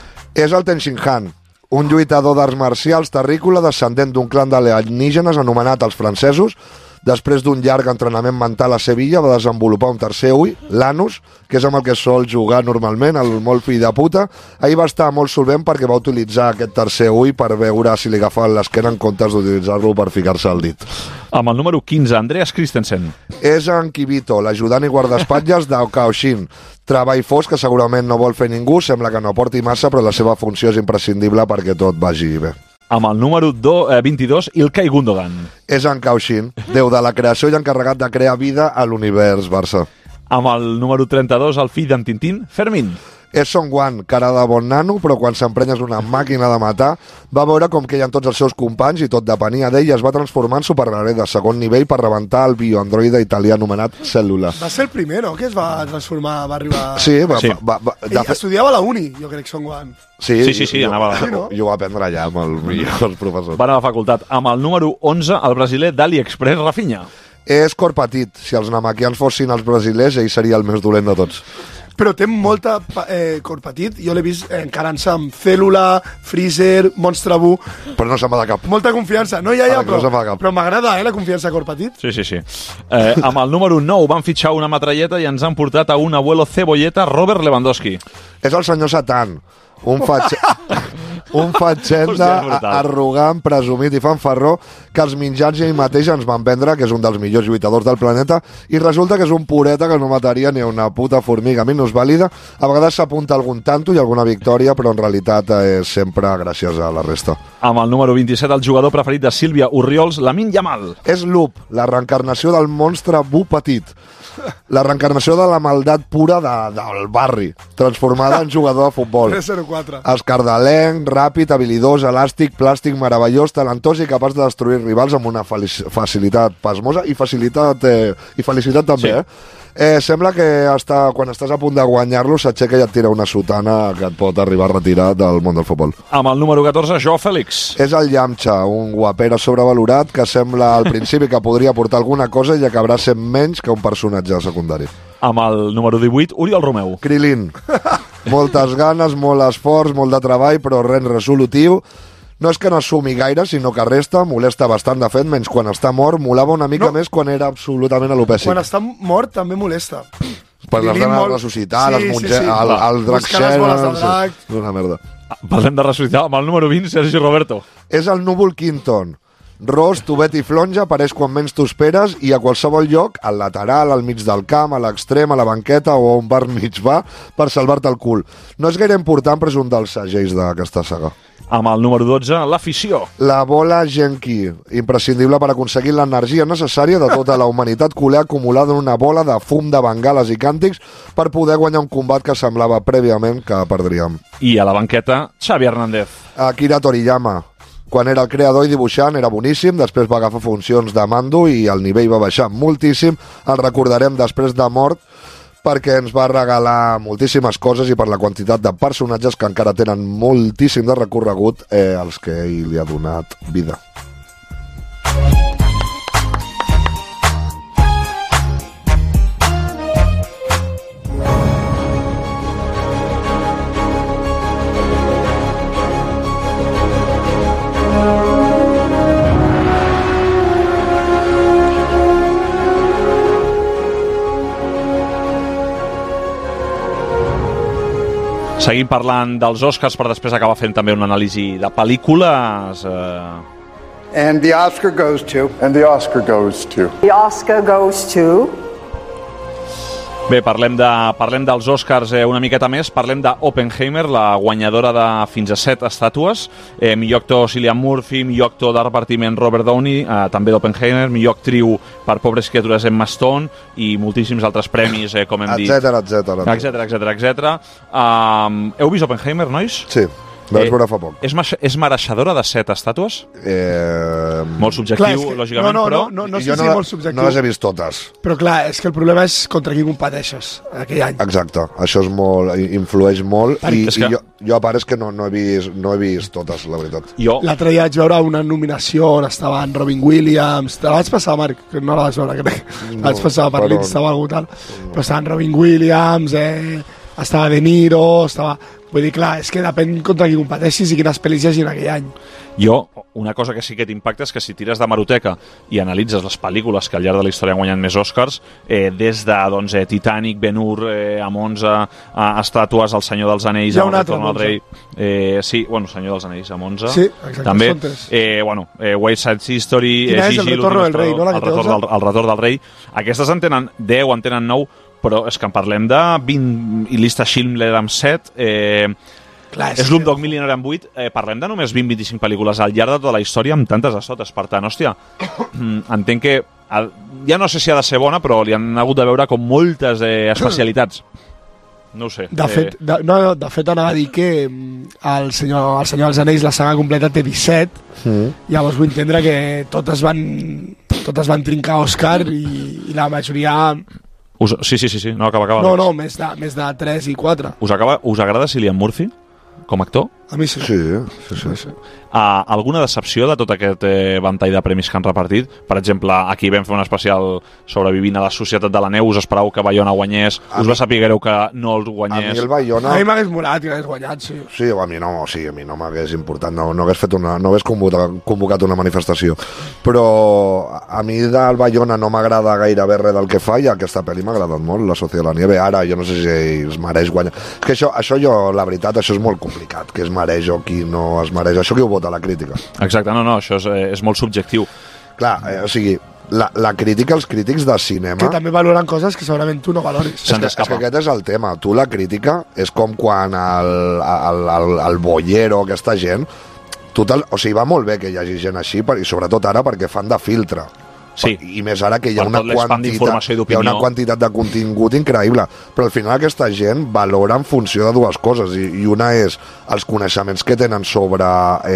És el Tenshin Han, un lluitador d'arts marcials terrícola descendent d'un clan d'alienígenes anomenat els francesos. Després d'un llarg entrenament mental a Sevilla va desenvolupar un tercer ull, l'anus, que és amb el que sol jugar normalment, el molt fill de puta. Ahir va estar molt solvent perquè va utilitzar aquest tercer ull per veure si li agafaven l'esquena en comptes d'utilitzar-lo per ficar-se al dit. Amb el número quinze, Andreas Christensen. És en Kibito, l'ajudant i guardaespatlles d'Aokaoshin. Treball fosc que segurament no vol fer ningú, sembla que no aporti massa, però la seva funció és imprescindible perquè tot vagi bé. Amb el número vint-i-dos, Ilkay Gundogan. És en Kaushin, déu de la creació i encarregat de crear vida a l'univers Barça. Amb el número trenta-dos, el fill d'en Tintín, Fermín. És Son Juan, cara de bon nano, però quan s'emprenya és una màquina de matar. Va veure com queien tots els seus companys i tot depenia d'ell i es va transformar en superheroi de segon nivell per rebentar el bioandroide italià anomenat Cèl·lula. Va ser el primer, no?, que es va transformar, va arribar... Sí, va... Sí. va, va Ell de... estudiava a la uni, jo crec, Son Juan. Sí, sí, sí, sí jo, anava a la... Sí, no? Jo ho va aprendre allà amb el millor professor. Va anar a la facultat. Amb el número onze, el brasiler d'AliExpress, Rafinha. És cor petit. Si els namaquians fossin els brasilers, ell seria el més dolent de tots. Però té molta eh, cor petit. Jo l'he vist encarant-se amb Cèl·lula, Freezer, Monstre Bu. Però no se'n va de cap. Molta confiança. No, ja, ja, però, no però m'agrada, eh, la confiança a cor petit. Sí, sí, sí. Eh, amb el número nou van fitxar una metralleta i ens han portat a un abuelo cebolleta, Robert Lewandowski. És el senyor Satan. Un fatxe... un fatxenda arrogant, presumit i fanfarró que els mitjans ell mateix ens van vendre que és un dels millors lluitadors del planeta i resulta que és un pureta que no mataria ni una puta formiga minusvàlida. A vegades s'apunta algun tanto i alguna victòria, però en realitat és sempre gràcies a la resta. Amb el número vint-i-set, el jugador preferit de Sílvia Orriols, Lamine Yamal. És Loop, la reencarnació del monstre Bu petit. La reencarnació de la maldat pura de, del barri, transformada en jugador de futbol. tres zero quatre. Escardalenc, ràpid, habilidós, elàstic, plàstic, meravellós, talentós i capaç de destruir rivals amb una facilitat pasmosa i facilitat eh, i felicitat també, sí. eh? Eh, sembla que està, quan estàs a punt de guanyar-lo s'aixeca i et tira una sotana que et pot arribar a retirar del món del futbol. Amb el número catorze, Joao Fèlix. És el Yamcha, un guapera sobrevalorat que sembla al principi que podria portar alguna cosa i acabarà sent menys que un personatge secundari. Amb el número divuit, Oriol Romeu. Krilin. Moltes ganes, molt esforç, molt de treball, però res resolutiu. No és que no assumi gaire, sinó que resta, molesta bastant, de fet, menys quan està mort, molava una mica no. més quan era absolutament alopècic. Quan està mort també molesta. Per les ganes de ressuscitar, sí, les monges, sí, sí. el, el drac Xena... Sí. Una merda. Parlem de ressuscitar amb el número vint, Sergi Roberto. És el núvol Quinton. Ros, tubet i flonja, apareix quan menys t'ho esperes i a qualsevol lloc, al lateral, al mig del camp, a l'extrem, a la banqueta o a un bar mig va, per salvar-te el cul. No és gaire important, però és un dels segells d'aquesta saga. Amb el número dotze, l'afició. La bola Genki, imprescindible per aconseguir l'energia necessària de tota la humanitat culer acumulada en una bola de fum de bengales i càntics per poder guanyar un combat que semblava prèviament que perdríem. I a la banqueta, Xavi Hernández. Akira Toriyama. Quan era el creador i dibuixant era boníssim, després va agafar funcions de mando i el nivell va baixar moltíssim. El recordarem després de mort perquè ens va regalar moltíssimes coses i per la quantitat de personatges que encara tenen moltíssim de recorregut eh, als que ell li ha donat vida. Seguim parlant dels Oscars per després acabar fent també una anàlisi de pel·lícules. Eh... And the Oscar goes to... And the Oscar goes to... The Oscar goes to... Bé, parlem, de, parlem dels Oscars eh, una miqueta més. Parlem d'Oppenheimer, la guanyadora de fins a set estàtues. Eh, millor actor Cillian Murphy, millor actor de repartiment Robert Downey, eh, també d'Oppenheimer, millor actriu per Pobres criatures Emma Stone i moltíssims altres premis, eh, com hem dit. Etcètera, etcètera. Etcètera, etcètera, etcètera. Um, heu vist Oppenheimer, nois? Sí. Vaig veure fa poc. És, és mereixedora de set estàtues? Eh... Molt subjectiu, clar, que, lògicament, no, no, però... No, no, no, jo sí, no, sí, molt subjectiu. No les he vist totes. Però clar, és que el problema és contra qui competeixes aquell any. Exacte, això és molt, influeix molt i, que... i jo, jo a part és que no, no, he vist, no he vist totes, la veritat. Jo... L'altre dia vaig veure una nominació on estava en Robin Williams, te la vaig passar, Marc, que no la vaig veure, crec. No, la vaig passar per l'Insta o alguna tal, no. Però estava en Robin Williams, eh, estava De Niro, estava... Vull dir, clar, és que depèn contra qui competeixis i quines pel·lis hi hagi en aquell any. Jo, una cosa que sí que t'impacta és que si tires de Maroteca i analitzes les pel·lícules que al llarg de la història han guanyat més Oscars, eh, des de doncs, eh, Titanic, Ben-Hur, eh, a Monza, a estàtues, El Senyor dels Anells, a Retorn al Rei... Eh, sí, bueno, Senyor dels Anells, a Monza. Sí, exacte. També, eh, bueno, eh, West Side History, eh, Gigi, el Retorn del Rei, no? El Retorn del, el Retorn del Rei. Aquestes en tenen deu, en tenen nou, però és que en parlem de vint, i Lista Schindler amb set, eh, Clar, és Slumdog Millionaire amb vuit, eh, parlem de només vint a vint-i-cinc pel·lícules al llarg de tota la història amb tantes estotes. Per tant, hòstia, entenc que ja no sé si ha de ser bona, però li han hagut de veure com moltes eh, especialitats. No ho sé. De fet, de, no, de fet anava a dir que el senyor, el senyor dels Anells, la saga completa té disset, mm. llavors vull entendre que totes van, totes van trincar Òscar i, i la majoria... Us, sí, sí, sí, sí, no, acaba, acaba. No, no, més de, més de tres i quatre. Us, acaba, us agrada Cillian Murphy com a actor? A mi sí. Sí, sí, sí. sí. Uh, alguna decepció de tot aquest eh, ventall de premis que han repartit? Per exemple, aquí vam fer un especial sobre Vivint a la societat de la neu, us esperau que Bayona guanyés, a us mi... va saber greu que no el guanyés? A mi el Bayona... A mi m'hagués molat que hagués guanyat, sí. Sí, a mi no, sí, a mi no m'hagués important, no, no hagués fet una, no hagués convocat, convocat una manifestació. Però a mi del Bayona no m'agrada gairebé res del que fa i aquesta pel·li m'ha agradat molt, La societat de la nieve. Ara jo no sé si es mereix guanyar. És que això, això jo, la veritat, això és molt complicat, que es mereix o qui no es mereix. Això qui ho vota, la crítica. Exacte, no, no, això és, és molt subjectiu. Clar, eh, o sigui, la, la crítica, els crítics de cinema... Que també valoren coses que segurament tu no valoris. És que, és que aquest és el tema. Tu la crítica és com quan el, el, el, el Bollero, aquesta gent... Total, o sigui, va molt bé que hi hagi gent així, i sobretot ara perquè fan de filtre. Sí. I més ara que hi ha, una quantitat, hi ha una quantitat de contingut increïble, però al final aquesta gent valora en funció de dues coses, i, i una és els coneixements que tenen sobre,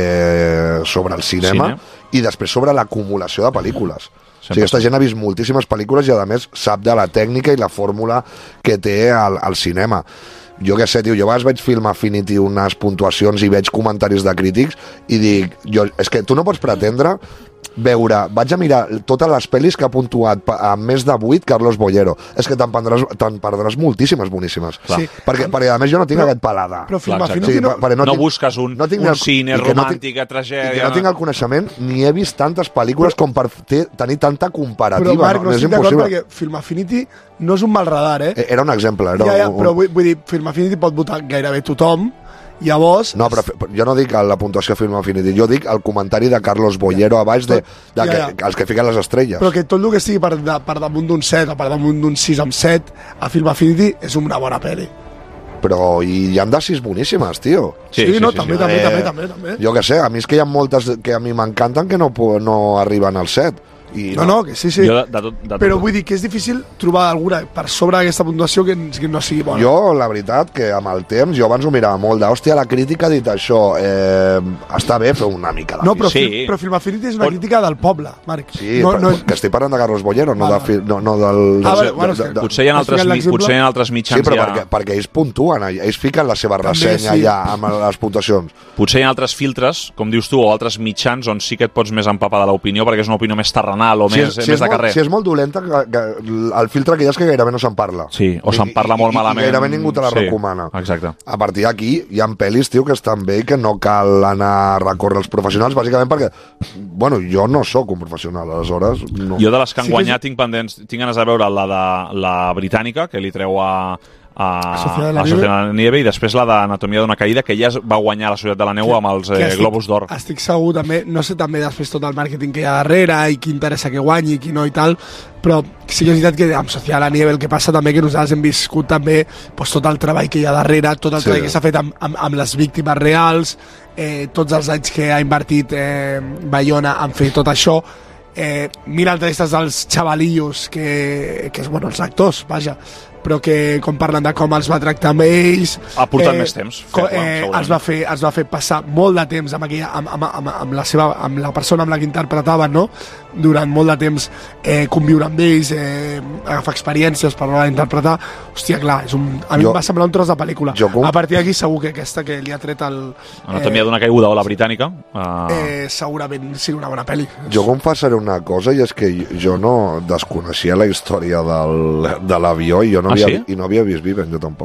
eh, sobre el cinema, Cine. I després sobre l'acumulació de pel·lícules. O sigui, aquesta gent ha vist moltíssimes pel·lícules i a més sap de la tècnica i la fórmula que té el, el cinema. Jo què sé, tio, jo a vegades veig Film Affinity unes puntuacions i veig comentaris de crítics i dic, jo, és que tu no pots pretendre veure, vaig a mirar totes les pel·lis que ha puntuat amb més de vuit Carlos Bollero, és que te'n perdràs, te'n perdràs moltíssimes boníssimes, sí. perquè, perquè a més jo no tinc però, aquest palada, però Film Affinity no, no, no busques un, no un cine romàntic, no tragèdia, i que no tinc el coneixement ni he vist tantes pel·lícules però, com per ter, tenir tanta comparativa, però Marc, no, no estic d'acord perquè Film Affinity no és un mal radar, eh? Era un exemple, era ja, ja, un... però vull, vull dir, Film Affinity pot votar gairebé tothom. Llavors... No, però jo no dic la puntuació Film Affinity, jo dic el comentari de Carlos Bollero a baix de, de ja, ja. Que, els que fiquen les estrelles. Però que tot el que estigui per, de, per damunt d'un set o per damunt d'un sis amb set a Film Affinity és una bona pel·li. Però hi ha de sis boníssimes, tio. Sí, sí, sí no, sí, també, sí. També, eh, també, també, també. Jo què sé, a mi és que hi ha moltes que a mi m'encanten que no, no arriben al set. I no, no, que sí, sí. Jo de, de tot, de tot. Però vull dir que és difícil trobar alguna per sobre d'aquesta puntuació que, que no sigui bona. Jo, la veritat, que amb el temps, jo abans ho mirava molt de, hòstia, la crítica ha dit això, eh, està bé fer una mica de no, però, sí. però Film Affinity és una crítica del poble, Marc. Sí, no, no, no... que estic parlant de Carlos Bollero, no, ah, de, no, no del... Ah, de, bueno, de, de, potser hi ha altres, mi, potser hi ha altres mitjans sí, però ja... perquè, perquè ells puntuen, ells fiquen la seva ressenya sí. ja amb les puntuacions. Potser hi ha altres filtres, com dius tu, o altres mitjans on sí que et pots més empapar de l'opinió perquè és una opinió més terrenal o sí, més, sí, més de carrer. Si és molt dolenta, que, que el filtre que hi ha és que gairebé no se'n parla. Sí, o se'n parla molt I, malament. I gairebé ningú te la sí, recomana. Exacte. A partir d'aquí hi ha pel·lis, tio, que estan bé i que no cal anar a recórrer els professionals, bàsicament perquè, bueno, jo no sóc un professional, aleshores... No. Jo de les que han sí guanyat que és... tinc pendents, tinc ganes de veure la de la britànica, que li treu a... a Societat de la Societat de la Nieve i després la d'Anatomia d'una caïda que ja va guanyar la Societat de la Neu amb els eh, estic, Globus d'Or. Estic segur també, no sé també després tot el màrqueting que hi ha darrere i qui interessa que guanyi i qui no i tal, però sí que és veritat que amb Societat de la Nieve el que passa també que nosaltres hem viscut també pues, tot el treball que hi ha darrere, tot el sí. treball que s'ha fet amb, amb, amb les víctimes reals, eh, tots els anys que ha invertit eh, Bayona en fer tot això, eh, mira entrevistes dels xavalillos que, que és, bueno, els actors, vaja, però que com parlen de com els va tractar amb ells ha portat eh, més temps com, eh, els, va fer, els va fer passar molt de temps amb, aquella, amb, amb, amb, amb, la, seva, amb la persona amb la que interpretaven, no? Durant molt de temps eh, conviure amb ells, eh, agafar experiències per l'hora d'interpretar. Hòstia, clar, és un, a mi jo, em va semblar un tros de pel·lícula. Com... A partir d'aquí segur que aquesta que li ha tret el... Anatomia eh, d'una caiguda o la britànica uh... eh, segurament sigui una bona pel·li. Jo confessaré una cosa i és que jo no desconeixia la història del, de l'avió i jo no Ah, havia, sí? i no havia vist Viven, jo tampoc.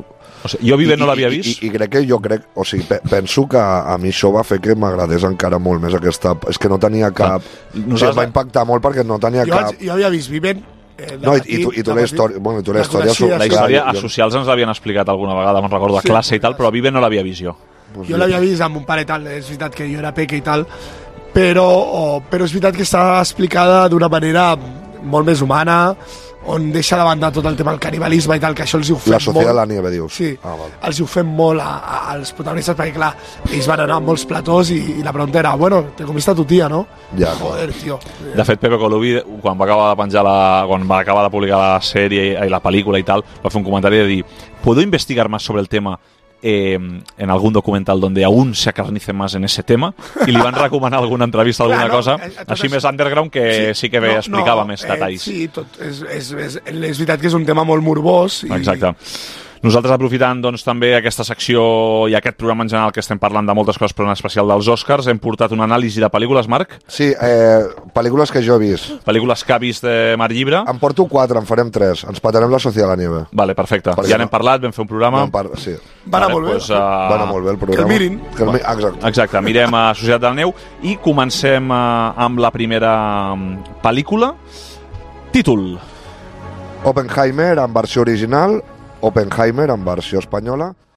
O sigui, jo Vive no l'havia vist. I, i, I crec que jo crec... O sigui, pe penso que a mi això va fer que m'agradés encara molt més aquesta... És que no tenia cap... Nosaltres... O sigui, va impactar molt perquè no tenia jo, cap... Jo havia vist Viven... Eh, no, i, i, tu, i tu la història... Bueno, tu la, la història... La, la història a socials ens l'havien explicat alguna vegada, me'n recordo, a classe i tal, però a Vive no l'havia vist jo. Jo l'havia vist amb un pare i tal, és veritat que jo era peque i tal, però, oh, però és veritat que està explicada d'una manera molt més humana, on deixa de banda tot el tema del canibalisme i tal, que això els hi ho fem molt... La Societat de la Nieve, dius? Sí, ah, els hi ho fem molt a, a, als protagonistes, perquè clar, ells van anar a molts platós i, i la pregunta era, bueno, te comiste a tu tia, no? Ja, joder, tio. De fet, Pepe Colubi, quan va acabar de penjar la, quan va acabar de publicar la sèrie i la pel·lícula i tal, va fer un comentari de dir, ¿puedo investigar más sobre el tema Eh, en algún documental donde aún se acarnice más en ese tema? I li van recomanar alguna entrevista, alguna Clar, no, cosa, eh, així més underground, que sí, sí que bé no, explicava no, més detalls. Eh, sí, tot, és, és, és, és veritat que és un tema molt morbós. I... Exacte. Nosaltres, aprofitant doncs, també aquesta secció i aquest programa en general que estem parlant de moltes coses, però en especial dels Oscars, hem portat una anàlisi de pel·lícules, Marc? Sí, eh, pel·lícules que jo he vist. Pel·lícules que ha vist de Marc Llibre? En porto quatre, en farem tres. Ens patarem la Societat de la Nieve. Vale, perfecte. Perquè ja n'hem parlat, vam fer un programa. Par sí. Va anar molt bé. Pues, uh... Va anar molt bé el programa. Que el mirin. Que el mi Exacte. Exacte, mirem a Societat de la Neu i comencem uh, amb la primera pel·lícula. Títol. Oppenheimer en versió original, Oppenheimer en versió espanyola.